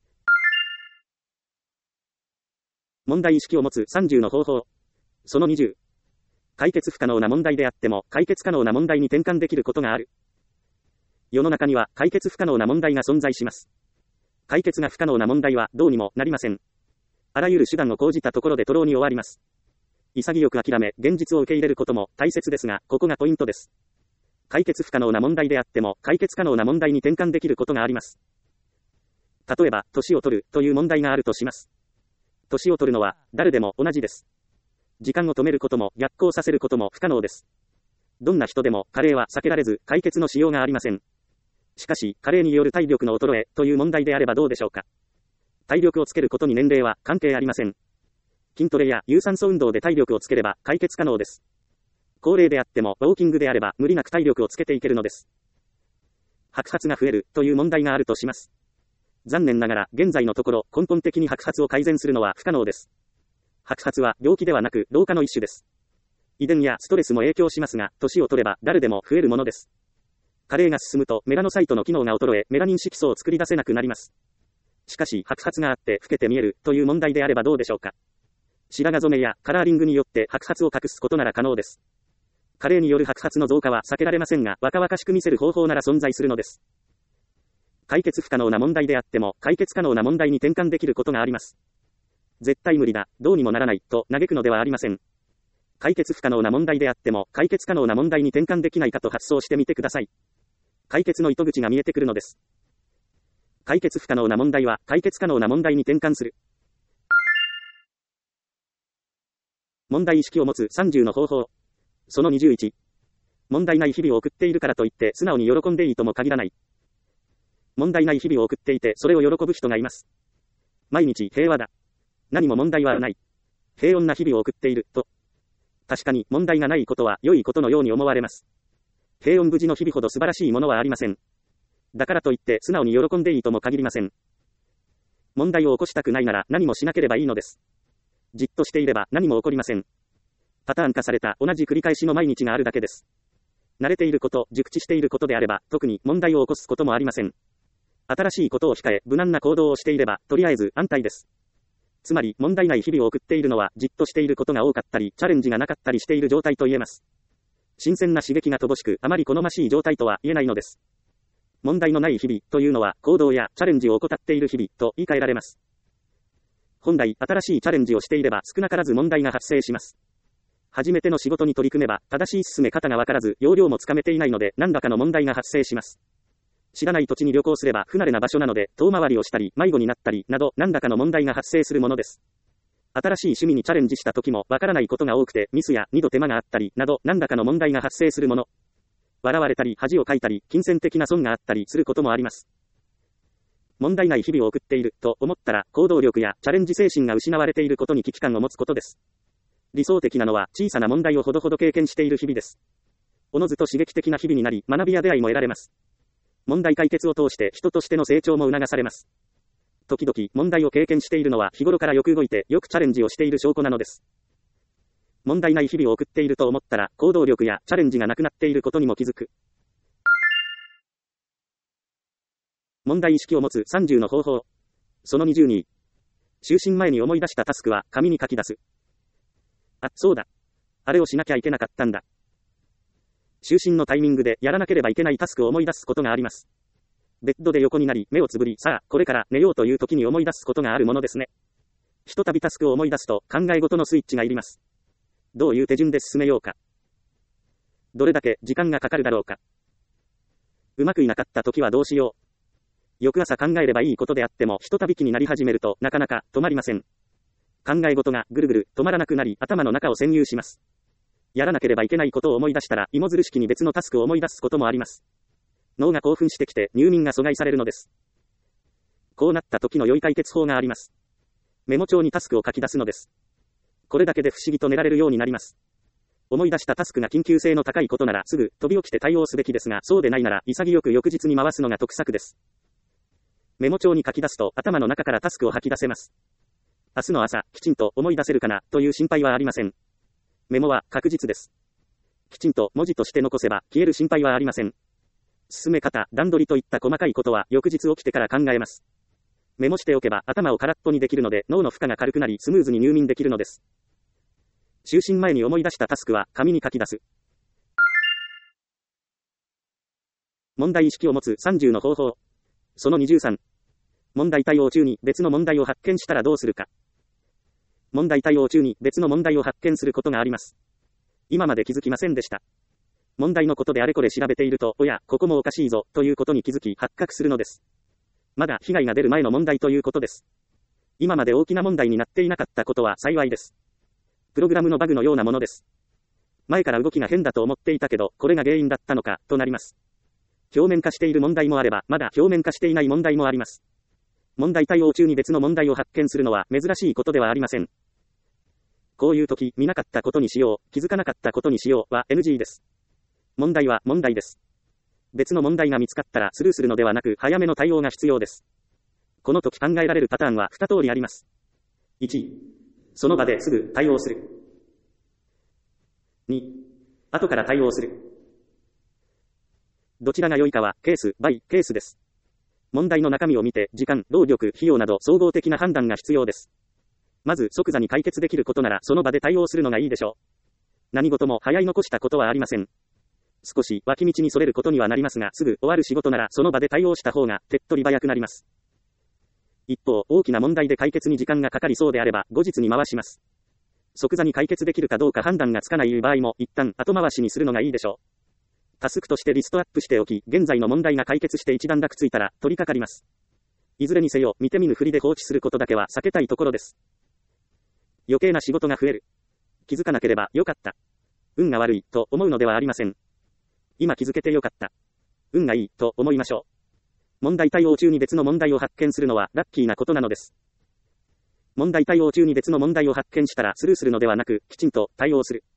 問題意識を持つ30の方法。その20。解決不可能な問題であっても解決可能な問題に転換できることがある。世の中には解決不可能な問題が存在します。解決が不可能な問題はどうにもなりません。あらゆる手段を講じたところで徒労に終わります。潔く諦め、現実を受け入れることも大切ですが、ここがポイントです。解決不可能な問題であっても、解決可能な問題に転換できることがあります。例えば、年を取るという問題があるとします。年を取るのは誰でも同じです。時間を止めることも逆行させることも不可能です。どんな人でも加齢は避けられず解決のしようがありません。しかし、加齢による体力の衰えという問題であればどうでしょうか。体力をつけることに年齢は関係ありません。筋トレや有酸素運動で体力をつければ解決可能です。高齢であってもウォーキングであれば無理なく体力をつけていけるのです。白髪が増えるという問題があるとします。残念ながら現在のところ根本的に白髪を改善するのは不可能です。白髪は病気ではなく老化の一種です。遺伝やストレスも影響しますが、年を取れば誰でも増えるものです。加齢が進むとメラノサイトの機能が衰え、メラニン色素を作り出せなくなります。しかし白髪があって老けて見えるという問題であればどうでしょうか。 白髪染めやカラーリングによって白髪を隠すことなら可能です。加齢による白髪の増加は避けられませんが、若々しく見せる方法なら存在するのです。解決不可能な問題であっても、解決可能な問題に転換できることがあります。絶対無理だ、どうにもならない、と嘆くのではありません。解決不可能な問題であっても、解決可能な問題に転換できないかと発想してみてください。解決の糸口が見えてくるのです。解決不可能な問題は、解決可能な問題に転換する。問題意識を持つ30の方法。その21。問題ない日々を送っているからといって素直に喜んでいいとも限らない。問題ない日々を送っていてそれを喜ぶ人がいます。毎日平和だ。何も問題はない。平穏な日々を送っている、と。確かに問題がないことは良いことのように思われます。平穏無事の日々ほど素晴らしいものはありません。だからといって素直に喜んでいいとも限りません。問題を起こしたくないなら何もしなければいいのです。じっとしていれば何も起こりません。パターン化された同じ繰り返しの毎日があるだけです。慣れていること、熟知していることであれば、特に問題を起こすこともありません。新しいことを控え、無難な行動をしていれば、とりあえず安泰です。つまり、問題ない日々を送っているのは、じっとしていることが多かったり、チャレンジがなかったりしている状態と言えます。新鮮な刺激が乏しく、あまり好ましい状態とは言えないのです。問題のない日々というのは、行動やチャレンジを怠っている日々と言い換えられます。本来、新しいチャレンジをしていれば、少なからず問題が発生します。初めての仕事に取り組めば、正しい進め方がわからず、要領もつかめていないので、何らかの問題が発生します。知らない土地に旅行すれば、不慣れな場所なので、遠回りをしたり、迷子になったり、など、何らかの問題が発生するものです。新しい趣味にチャレンジした時も、わからないことが多くて、ミスや二度手間があったり、など、何らかの問題が発生するもの。笑われたり、恥をかいたり、金銭的な損があったりすることもあります。問題ない日々を送っている、と思ったら、行動力やチャレンジ精神が失われていることに危機感を持つことです。理想的なのは小さな問題をほどほど経験している日々です。おのずと刺激的な日々になり、学びや出会いも得られます。問題解決を通して人としての成長も促されます。時々問題を経験しているのは日頃からよく動いてよくチャレンジをしている証拠なのです。問題ない日々を送っていると思ったら行動力やチャレンジがなくなっていることにも気づく。問題意識を持つ30の方法。その20に、就寝前に思い出したタスクは紙に書き出す。あ、そうだ。あれをしなきゃいけなかったんだ。就寝のタイミングでやらなければいけないタスクを思い出すことがあります。ベッドで横になり目をつぶり、さあ、これから寝ようという時に思い出すことがあるものですね。ひとたびタスクを思い出すと考え事のスイッチがいります。どういう手順で進めようか。どれだけ時間がかかるだろうか。うまくいなかった時はどうしよう。翌朝考えればいいことであってもひとたび気になり始めるとなかなか止まりません。考え事がぐるぐる止まらなくなり頭の中を占有します。やらなければいけないことを思い出したら芋づる式に別のタスクを思い出すこともあります。脳が興奮してきて入眠が阻害されるのです。こうなった時の良い解決法があります。メモ帳にタスクを書き出すのです。これだけで不思議と寝られるようになります。思い出したタスクが緊急性の高いことならすぐ飛び起きて対応すべきですが、そうでないなら潔く翌日に回すのが得策です。メモ帳に書き出すと頭の中からタスクを吐き出せます。明日の朝、きちんと思い出せるかな、という心配はありません。メモは確実です。きちんと文字として残せば消える心配はありません。進め方、段取りといった細かいことは翌日起きてから考えます。メモしておけば頭を空っぽにできるので脳の負荷が軽くなりスムーズに入眠できるのです。就寝前に思い出したタスクは紙に書き出す。問題意識を持つ30の方法。その23。問題対応中に別の問題を発見したらどうするか。問題対応中に別の問題を発見することがあります。今まで気づきませんでした。問題のことであれこれ調べていると、おや、ここもおかしいぞ、ということに気づき発覚するのです。まだ被害が出る前の問題ということです。今まで大きな問題になっていなかったことは幸いです。プログラムのバグのようなものです。前から動きが変だと思っていたけど、これが原因だったのか、となります。表面化している問題もあれば、まだ表面化していない問題もあります。問題対応中に別の問題を発見するのは珍しいことではありません。こういう時、見なかったことにしよう、気づかなかったことにしようは NG です。問題は問題です。別の問題が見つかったらスルーするのではなく早めの対応が必要です。この時考えられるパターンは2通りあります。1、その場ですぐ対応する。2、後から対応する。どちらが良いかはケースバイケースです。問題の中身を見て時間、労力、費用など総合的な判断が必要です。 まず即座に解決できることならその場で対応するのがいいでしょう。何事も早い残したことはありません。少し脇道にそれることにはなりますが、すぐ終わる仕事ならその場で対応した方が手っ取り早くなります。一方、大きな問題で解決に時間がかかりそうであれば後日に回します。即座に解決できるかどうか判断がつかない場合も一旦後回しにするのがいいでしょう。タスクとしてリストアップしておき、現在の問題が解決して一段落ついたら取り掛かります。いずれにせよ、見て見ぬふりで放置することだけは避けたいところです。余計な仕事が増える。気づかなければよかった。運が悪いと思うのではありません。今気づけてよかった。運がいいと思いましょう。問題対応中に別の問題を発見するのはラッキーなことなのです。問題対応中に別の問題を発見したらスルーするのではなく、きちんと対応する。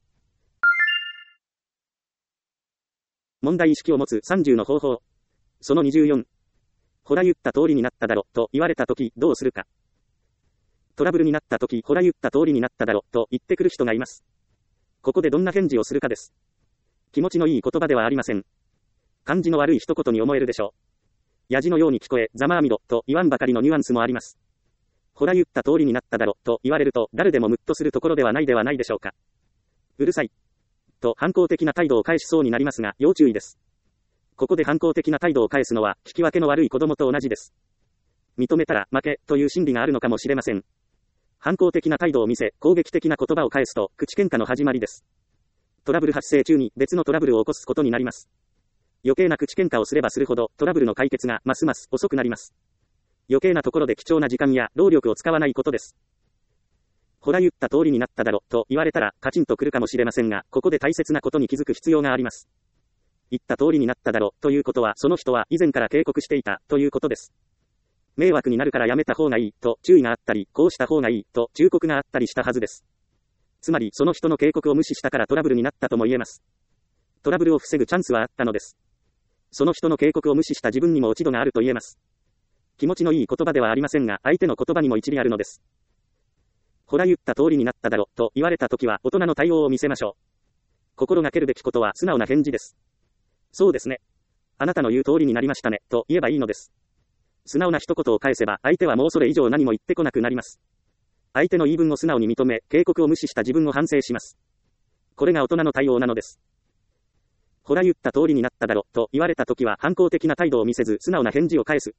問題意識を持つ30の方法。その24。ほら言った通りになっただろ、と言われたときどうするか。トラブルになったとき、ほら言った通りになっただろ、と言ってくる人がいます。ここでどんな返事をするかです。気持ちのいい言葉ではありません。感じの悪い一言に思えるでしょう。やじのように聞こえ、ざまあみろ、と言わんばかりのニュアンスもあります。ほら言った通りになっただろ、と言われると、誰でもムッとするところではないではないでしょうか。うるさい。と反抗的な態度を返しそうになりますが、要注意です。ここで反抗的な態度を返すのは、聞き分けの悪い子供と同じです。認めたら負け、という心理があるのかもしれません。反抗的な態度を見せ、攻撃的な言葉を返すと、口喧嘩の始まりです。トラブル発生中に別のトラブルを起こすことになります。余計な口喧嘩をすればするほど、トラブルの解決がますます遅くなります。余計なところで貴重な時間や労力を使わないことです。ほら言った通りになっただろ、と言われたら、カチンとくるかもしれませんが、ここで大切なことに気づく必要があります。言った通りになっただろ、ということは、その人は以前から警告していた、ということです。迷惑になるからやめた方がいい、と注意があったり、こうした方がいい、と忠告があったりしたはずです。つまり、その人の警告を無視したからトラブルになったとも言えます。トラブルを防ぐチャンスはあったのです。その人の警告を無視した自分にも落ち度があると言えます。気持ちのいい言葉ではありませんが、相手の言葉にも一理あるのです。ほら言った通りになっただろ、と言われたときは大人の対応を見せましょう。心がけるべきことは素直な返事です。そうですね。あなたの言う通りになりましたね、と言えばいいのです。素直な一言を返せば、相手はもうそれ以上何も言ってこなくなります。相手の言い分を素直に認め、警告を無視した自分を反省します。これが大人の対応なのです。ほら言った通りになっただろ、と言われたときは反抗的な態度を見せず素直な返事を返す。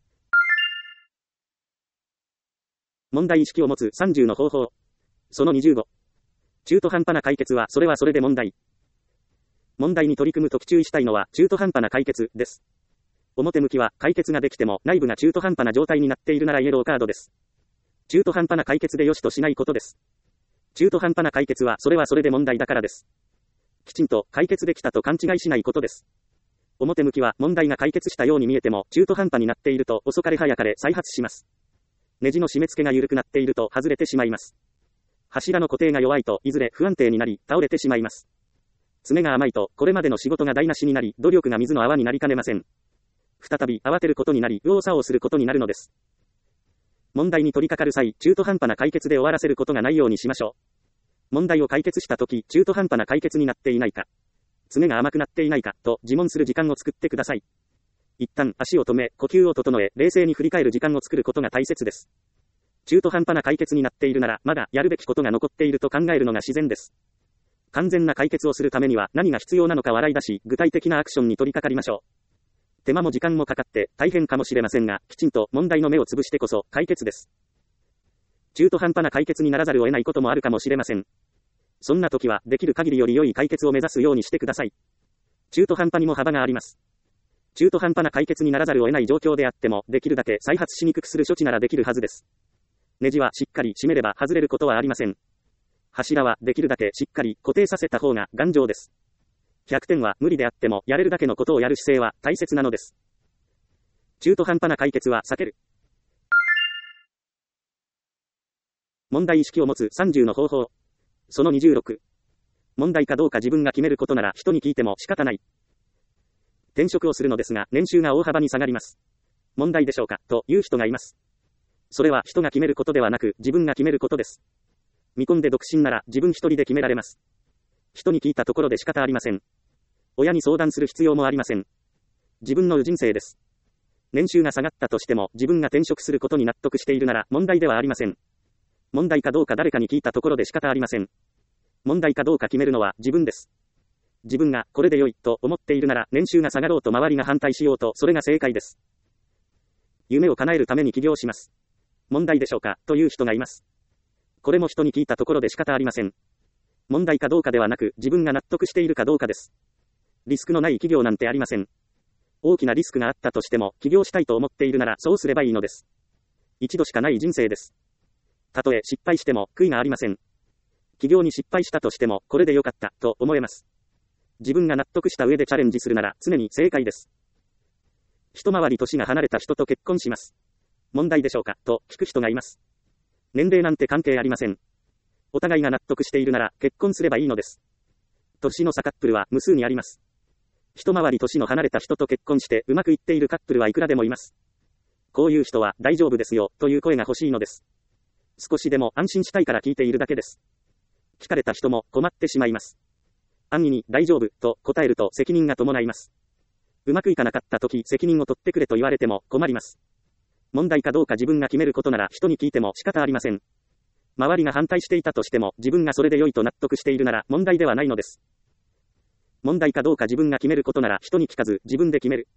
問題意識を持つ30の方法。その25。中途半端な解決はそれはそれで問題。問題に取り組むとき注意したいのは中途半端な解決です。表向きは解決ができても内部が中途半端な状態になっているならイエローカードです。中途半端な解決で良しとしないことです。中途半端な解決はそれはそれで問題だからです。きちんと解決できたと勘違いしないことです。表向きは問題が解決したように見えても中途半端になっていると遅かれ早かれ再発します。ネジの締め付けが緩くなっていると外れてしまいます。柱の固定が弱いといずれ不安定になり倒れてしまいます。爪が甘いとこれまでの仕事が台無しになり努力が水の泡になりかねません。再び慌てることになり右往左往することになるのです。問題に取り掛かる際、中途半端な解決で終わらせることがないようにしましょう。問題を解決したとき、中途半端な解決になっていないか、爪が甘くなっていないか、と自問する時間を作ってください。一旦足を止め、呼吸を整え、冷静に振り返る時間を作ることが大切です。中途半端な解決になっているなら、まだやるべきことが残っていると考えるのが自然です。完全な解決をするためには何が必要なのか洗い出し、具体的なアクションに取り掛かりましょう。手間も時間もかかって大変かもしれませんが、きちんと問題の目をつぶしてこそ解決です。中途半端な解決にならざるを得ないこともあるかもしれません。そんな時はできる限りより良い解決を目指すようにしてください。中途半端にも幅があります。中途半端な解決にならざるを得ない状況であっても、できるだけ再発しにくくする処置ならできるはずです。ネジはしっかり締めれば外れることはありません。柱はできるだけしっかり固定させた方が頑丈です。100点は無理であってもやれるだけのことをやる姿勢は大切なのです。中途半端な解決は避ける。問題意識を持つ30の方法。その26。問題かどうか自分が決めることなら人に聞いても仕方ない。転職をするのですが年収が大幅に下がります。問題でしょうかという人がいます。それは人が決めることではなく自分が決めることです。見込んで独身なら自分一人で決められます。人に聞いたところで仕方ありません。親に相談する必要もありません。自分の人生です。年収が下がったとしても自分が転職することに納得しているなら問題ではありません。 問題かどうか誰かに聞いたところで仕方ありません。問題かどうか決めるのは自分です。自分がこれで良いと思っているなら年収が下がろうと周りが反対しようとそれが正解です。夢を叶えるために起業します。問題でしょうかという人がいます。これも人に聞いたところで仕方ありません。問題かどうかではなく自分が納得しているかどうかです。リスクのない企業なんてありません。大きなリスクがあったとしても起業したいと思っているならそうすればいいのです。一度しかない人生です。たとえ失敗しても悔いがありません。起業に失敗したとしてもこれで良かったと思えます。自分が納得した上でチャレンジするなら常に正解です。一回り年が離れた人と結婚します。問題でしょうかと聞く人がいます。年齢なんて関係ありません。お互いが納得しているなら結婚すればいいのです。年の差カップルは無数にあります。一回り年の離れた人と結婚してうまくいっているカップルはいくらでもいます。こういう人は大丈夫ですよという声が欲しいのです。少しでも安心したいから聞いているだけです。聞かれた人も困ってしまいます。安易に大丈夫と答えると責任が伴います。うまくいかなかった時責任を取ってくれと言われても困ります。問題かどうか自分が決めることなら人に聞いても仕方ありません。周りが反対していたとしても自分がそれで良いと納得しているなら問題ではないのです。問題かどうか自分が決めることなら人に聞かず自分で決める。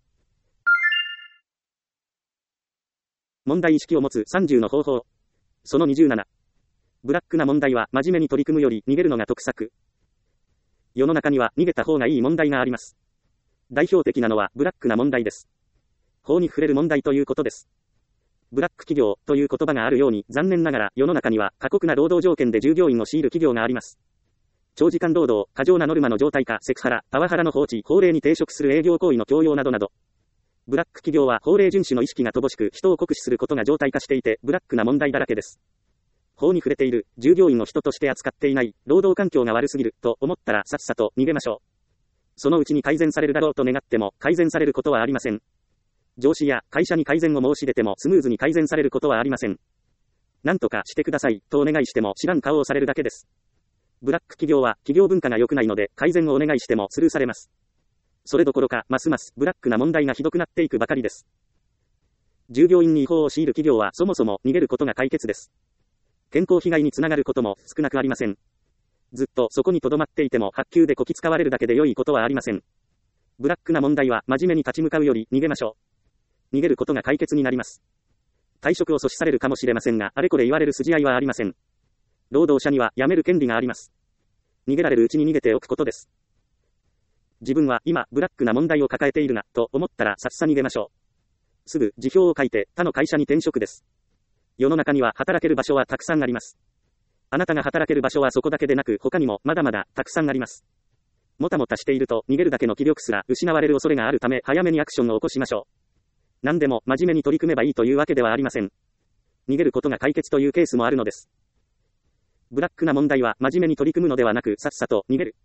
問題意識を持つ30の方法。その27。ブラックな問題は真面目に取り組むより逃げるのが得策。世の中には逃げた方がいい問題があります。代表的なのはブラックな問題です。法に触れる問題ということです。ブラック企業という言葉があるように残念ながら世の中には過酷な労働条件で従業員を強いる企業があります。長時間労働、過剰なノルマの常態化、セクハラ、パワハラの放置、法令に抵触する営業行為の強要などなど。ブラック企業は法令遵守の意識が乏しく人を酷使することが常態化していてブラックな問題だらけです。法に触れている、従業員を人として扱っていない、労働環境が悪すぎると思ったらさっさと逃げましょう。そのうちに改善されるだろうと願っても改善されることはありません。上司や会社に改善を申し出てもスムーズに改善されることはありません。なんとかしてくださいとお願いしても知らん顔をされるだけです。ブラック企業は企業文化が良くないので改善をお願いしてもスルーされます。それどころかますますブラックな問題がひどくなっていくばかりです。従業員に違法を強いる企業はそもそも逃げることが解決です。健康被害につながることも少なくありません。ずっとそこに留まっていても発給でこき使われるだけで良いことはありません。ブラックな問題は真面目に立ち向かうより逃げましょう。逃げることが解決になります。退職を阻止されるかもしれませんが、あれこれ言われる筋合いはありません。労働者には辞める権利があります。逃げられるうちに逃げておくことです。自分は今ブラックな問題を抱えているなと思ったらさっさ逃げましょう。すぐ辞表を書いて他の会社に転職です。世の中には働ける場所はたくさんあります。あなたが働ける場所はそこだけでなく他にもまだまだたくさんあります。もたもたしていると逃げるだけの気力すら失われる恐れがあるため早めにアクションを起こしましょう。何でも真面目に取り組めばいいというわけではありません。逃げることが解決というケースもあるのです。ブラックな問題は真面目に取り組むのではなくさっさと逃げる。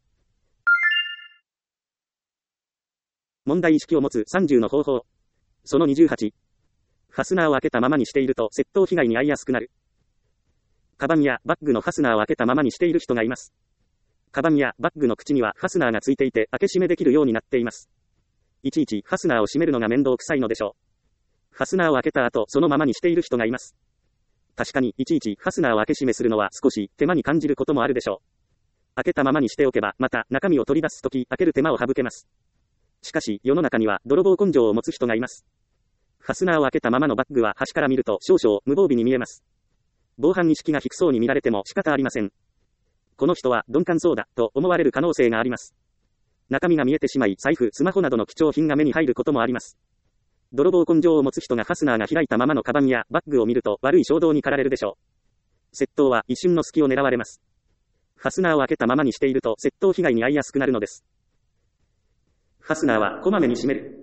問題意識を持つ30の方法。その28。ファスナーを開けたままにしていると窃盗被害に遭いやすくなる。カバンやバッグのファスナーを開けたままにしている人がいます。カバンやバッグの口にはファスナーがついていて開け閉めできるようになっています。いちいちファスナーを閉めるのが面倒くさいのでしょう。ファスナーを開けた後そのままにしている人がいます。確かにいちいちファスナーを開け閉めするのは少し手間に感じることもあるでしょう。開けたままにしておけばまた中身を取り出すとき開ける手間を省けます。しかし世の中には泥棒根性を持つ人がいます。ファスナーを開けたままのバッグは端から見ると少々無防備に見えます。防犯意識が低そうに見られても仕方ありません。この人は鈍感そうだと思われる可能性があります。中身が見えてしまい財布、スマホなどの貴重品が目に入ることもあります。泥棒根性を持つ人がファスナーが開いたままのカバンやバッグを見ると悪い衝動に駆られるでしょう。窃盗は一瞬の隙を狙われます。ファスナーを開けたままにしていると窃盗被害に遭いやすくなるのです。ファスナーはこまめに閉める。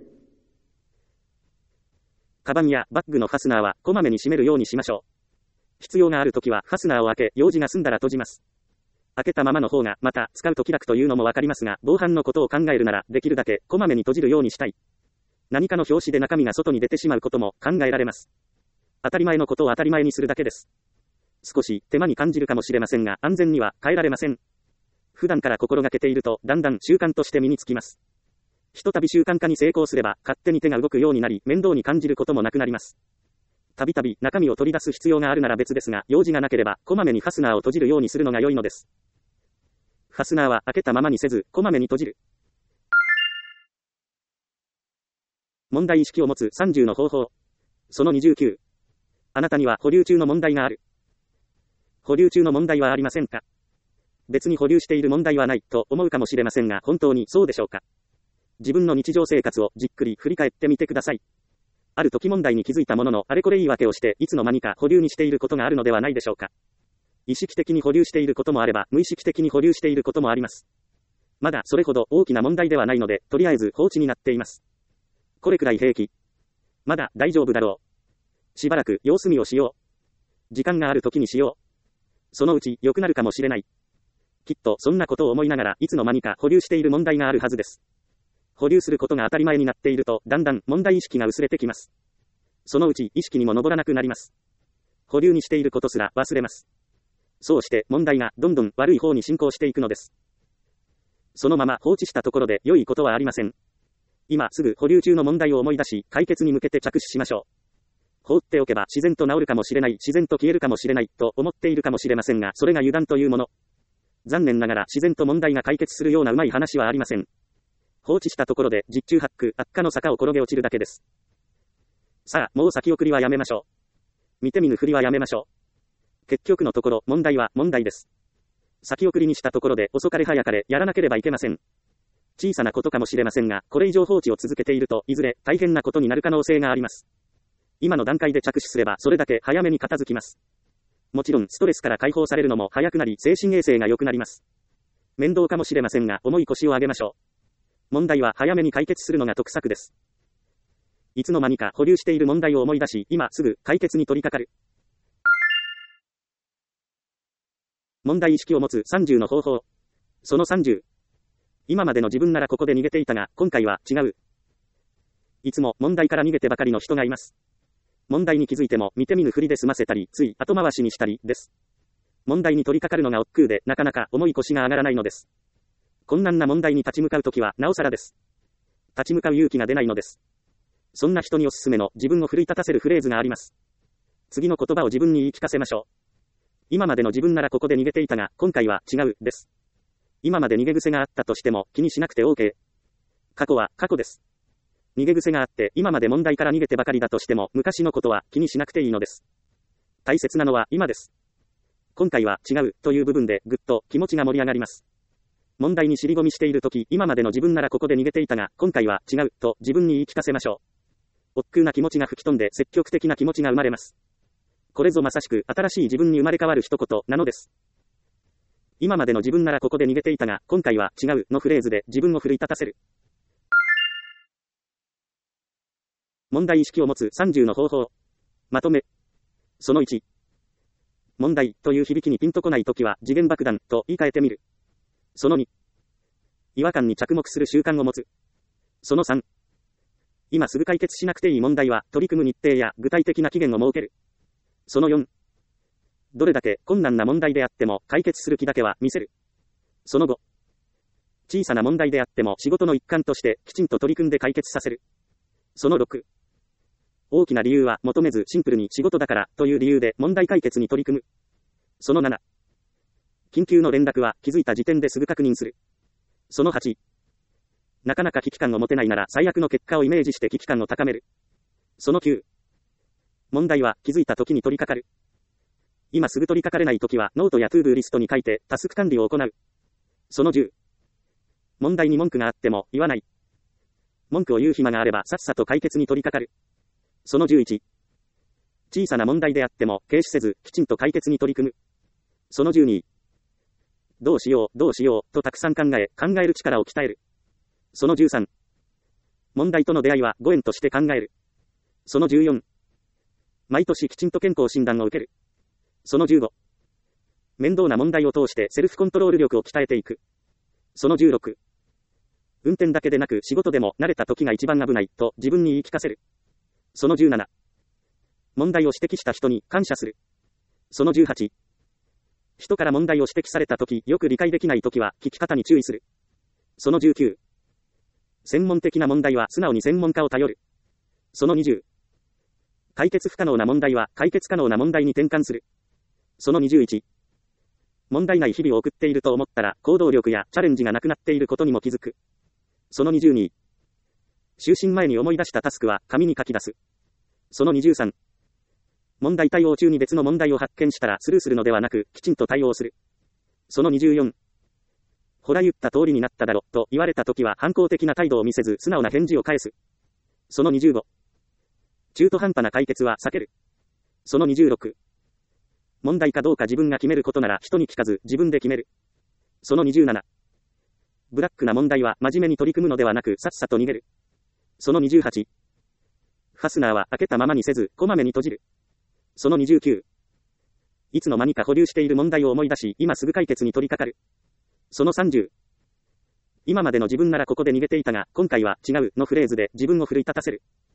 カバンやバッグのファスナーはこまめに閉めるようにしましょう。必要があるときはファスナーを開け、用事が済んだら閉じます。開けたままの方がまた使うと気楽というのもわかりますが、防犯のことを考えるならできるだけこまめに閉じるようにしたい。何かの拍子で中身が外に出てしまうことも考えられます。当たり前のことを当たり前にするだけです。少し手間に感じるかもしれませんが、安全には変えられません。普段から心がけているとだんだん習慣として身につきます。ひとたび習慣化に成功すれば勝手に手が動くようになり面倒に感じることもなくなります。 たびたび中身を取り出す必要があるなら別ですが、用事がなければ、こまめにファスナーを閉じるようにするのが良いのです。ファスナーは開けたままにせず、こまめに閉じる。問題意識を持つ30の方法。その29。あなたには保留中の問題がある。保留中の問題はありませんか？別に保留している問題はないと思うかもしれませんが、本当にそうでしょうか？自分の日常生活をじっくり振り返ってみてください。ある時問題に気づいたものの、あれこれ言い訳をして、いつの間にか保留にしていることがあるのではないでしょうか。意識的に保留していることもあれば、無意識的に保留していることもあります。まだそれほど大きな問題ではないので、とりあえず放置になっています。これくらい平気。まだ大丈夫だろう。しばらく様子見をしよう。時間がある時にしよう。そのうち良くなるかもしれない。きっとそんなことを思いながら、いつの間にか保留している問題があるはずです。保留することが当たり前になっていると、だんだん問題意識が薄れてきます。そのうち意識にも上らなくなります。保留にしていることすら忘れます。そうして問題がどんどん悪い方に進行していくのです。そのまま放置したところで良いことはありません。今すぐ保留中の問題を思い出し、解決に向けて着手しましょう。放っておけば自然と治るかもしれない、自然と消えるかもしれないと思っているかもしれませんが、それが油断というもの。残念ながら自然と問題が解決するようなうまい話はありません。放置したところで十中八九悪化の坂を転げ落ちるだけです。さあ、もう先送りはやめましょう。見て見ぬふりはやめましょう。結局のところ、問題は問題です。先送りにしたところで遅かれ早かれやらなければいけません。小さなことかもしれませんが、これ以上放置を続けていると、いずれ大変なことになる可能性があります。今の段階で着手すれば、それだけ早めに片付きます。もちろん、ストレスから解放されるのも早くなり、精神衛生が良くなります。面倒かもしれませんが、重い腰を上げましょう。問題は早めに解決するのが得策です。いつの間にか保留している問題を思い出し、今すぐ解決に取り掛かる。問題意識を持つ30の方法。その30。今までの自分ならここで逃げていたが、今回は違う。いつも問題から逃げてばかりの人がいます。問題に気づいても見て見ぬふりで済ませたり、つい後回しにしたりです。問題に取り掛かるのが億劫で、なかなか重い腰が上がらないのです。困難な問題に立ち向かうときは、なおさらです。立ち向かう勇気が出ないのです。そんな人におすすめの自分を奮い立たせるフレーズがあります。次の言葉を自分に言い聞かせましょう。今までの自分ならここで逃げていたが、今回は違う、です。今まで逃げ癖があったとしても気にしなくて OK。過去は過去です。逃げ癖があって、今まで問題から逃げてばかりだとしても、昔のことは気にしなくていいのです。大切なのは今です。今回は違う、という部分でぐっと気持ちが盛り上がります。問題に尻込みしているとき、今までの自分ならここで逃げていたが、今回は違う、と自分に言い聞かせましょう。億劫な気持ちが吹き飛んで積極的な気持ちが生まれます。これぞまさしく新しい自分に生まれ変わる一言なのです。今までの自分ならここで逃げていたが、今回は違うのフレーズで自分を奮い立たせる。問題意識を持つ30の方法。まとめ。その1。問題という響きにピンとこないときは時限爆弾と言い換えてみる。その2。違和感に着目する習慣を持つ。その3。今すぐ解決しなくていい問題は取り組む日程や具体的な期限を設ける。その4。どれだけ困難な問題であっても解決する気だけは見せる。その5。小さな問題であっても仕事の一環としてきちんと取り組んで解決させる。その6。大きな理由は求めずシンプルに仕事だからという理由で問題解決に取り組む。その7。緊急の連絡は気づいた時点ですぐ確認する。その8。なかなか危機感を持てないなら最悪の結果をイメージして危機感を高める。その9。問題は気づいた時に取り掛かる。今すぐ取り掛かれない時はノートやトゥードゥリストに書いてタスク管理を行う。その10。問題に文句があっても言わない。文句を言う暇があればさっさと解決に取り掛かる。その11。小さな問題であっても軽視せずきちんと解決に取り組む。その12。どうしようとたくさん考える力を鍛える。その13。問題との出会いはご縁として考える。その14。毎年きちんと健康診断を受ける。その15。面倒な問題を通してセルフコントロール力を鍛えていく。その16。運転だけでなく仕事でも慣れた時が一番危ないと自分に言い聞かせる。その17。問題を指摘した人に感謝する。その18。人から問題を指摘されたとき、よく理解できないときは、聞き方に注意する。その19。専門的な問題は素直に専門家を頼る。その20。 解決不可能な問題は解決可能な問題に転換する。その21。問題ない日々を送っていると思ったら行動力やチャレンジがなくなっていることにも気づく。その22。就寝前に思い出したタスクは紙に書き出す。その23。問題対応中に別の問題を発見したらスルーするのではなくきちんと対応する。その24。ほら言った通りになっただろと言われたときは反抗的な態度を見せず素直な返事を返す。その25。中途半端な解決は避ける。その26。問題かどうか自分が決めることなら人に聞かず自分で決める。その27。ブラックな問題は真面目に取り組むのではなくさっさと逃げる。その28。ファスナーは開けたままにせずこまめに閉じる。その29。いつの間にか保留している問題を思い出し今すぐ解決に取り掛かる。その30。今までの自分ならここで逃げていたが今回は違うのフレーズで自分を奮い立たせる。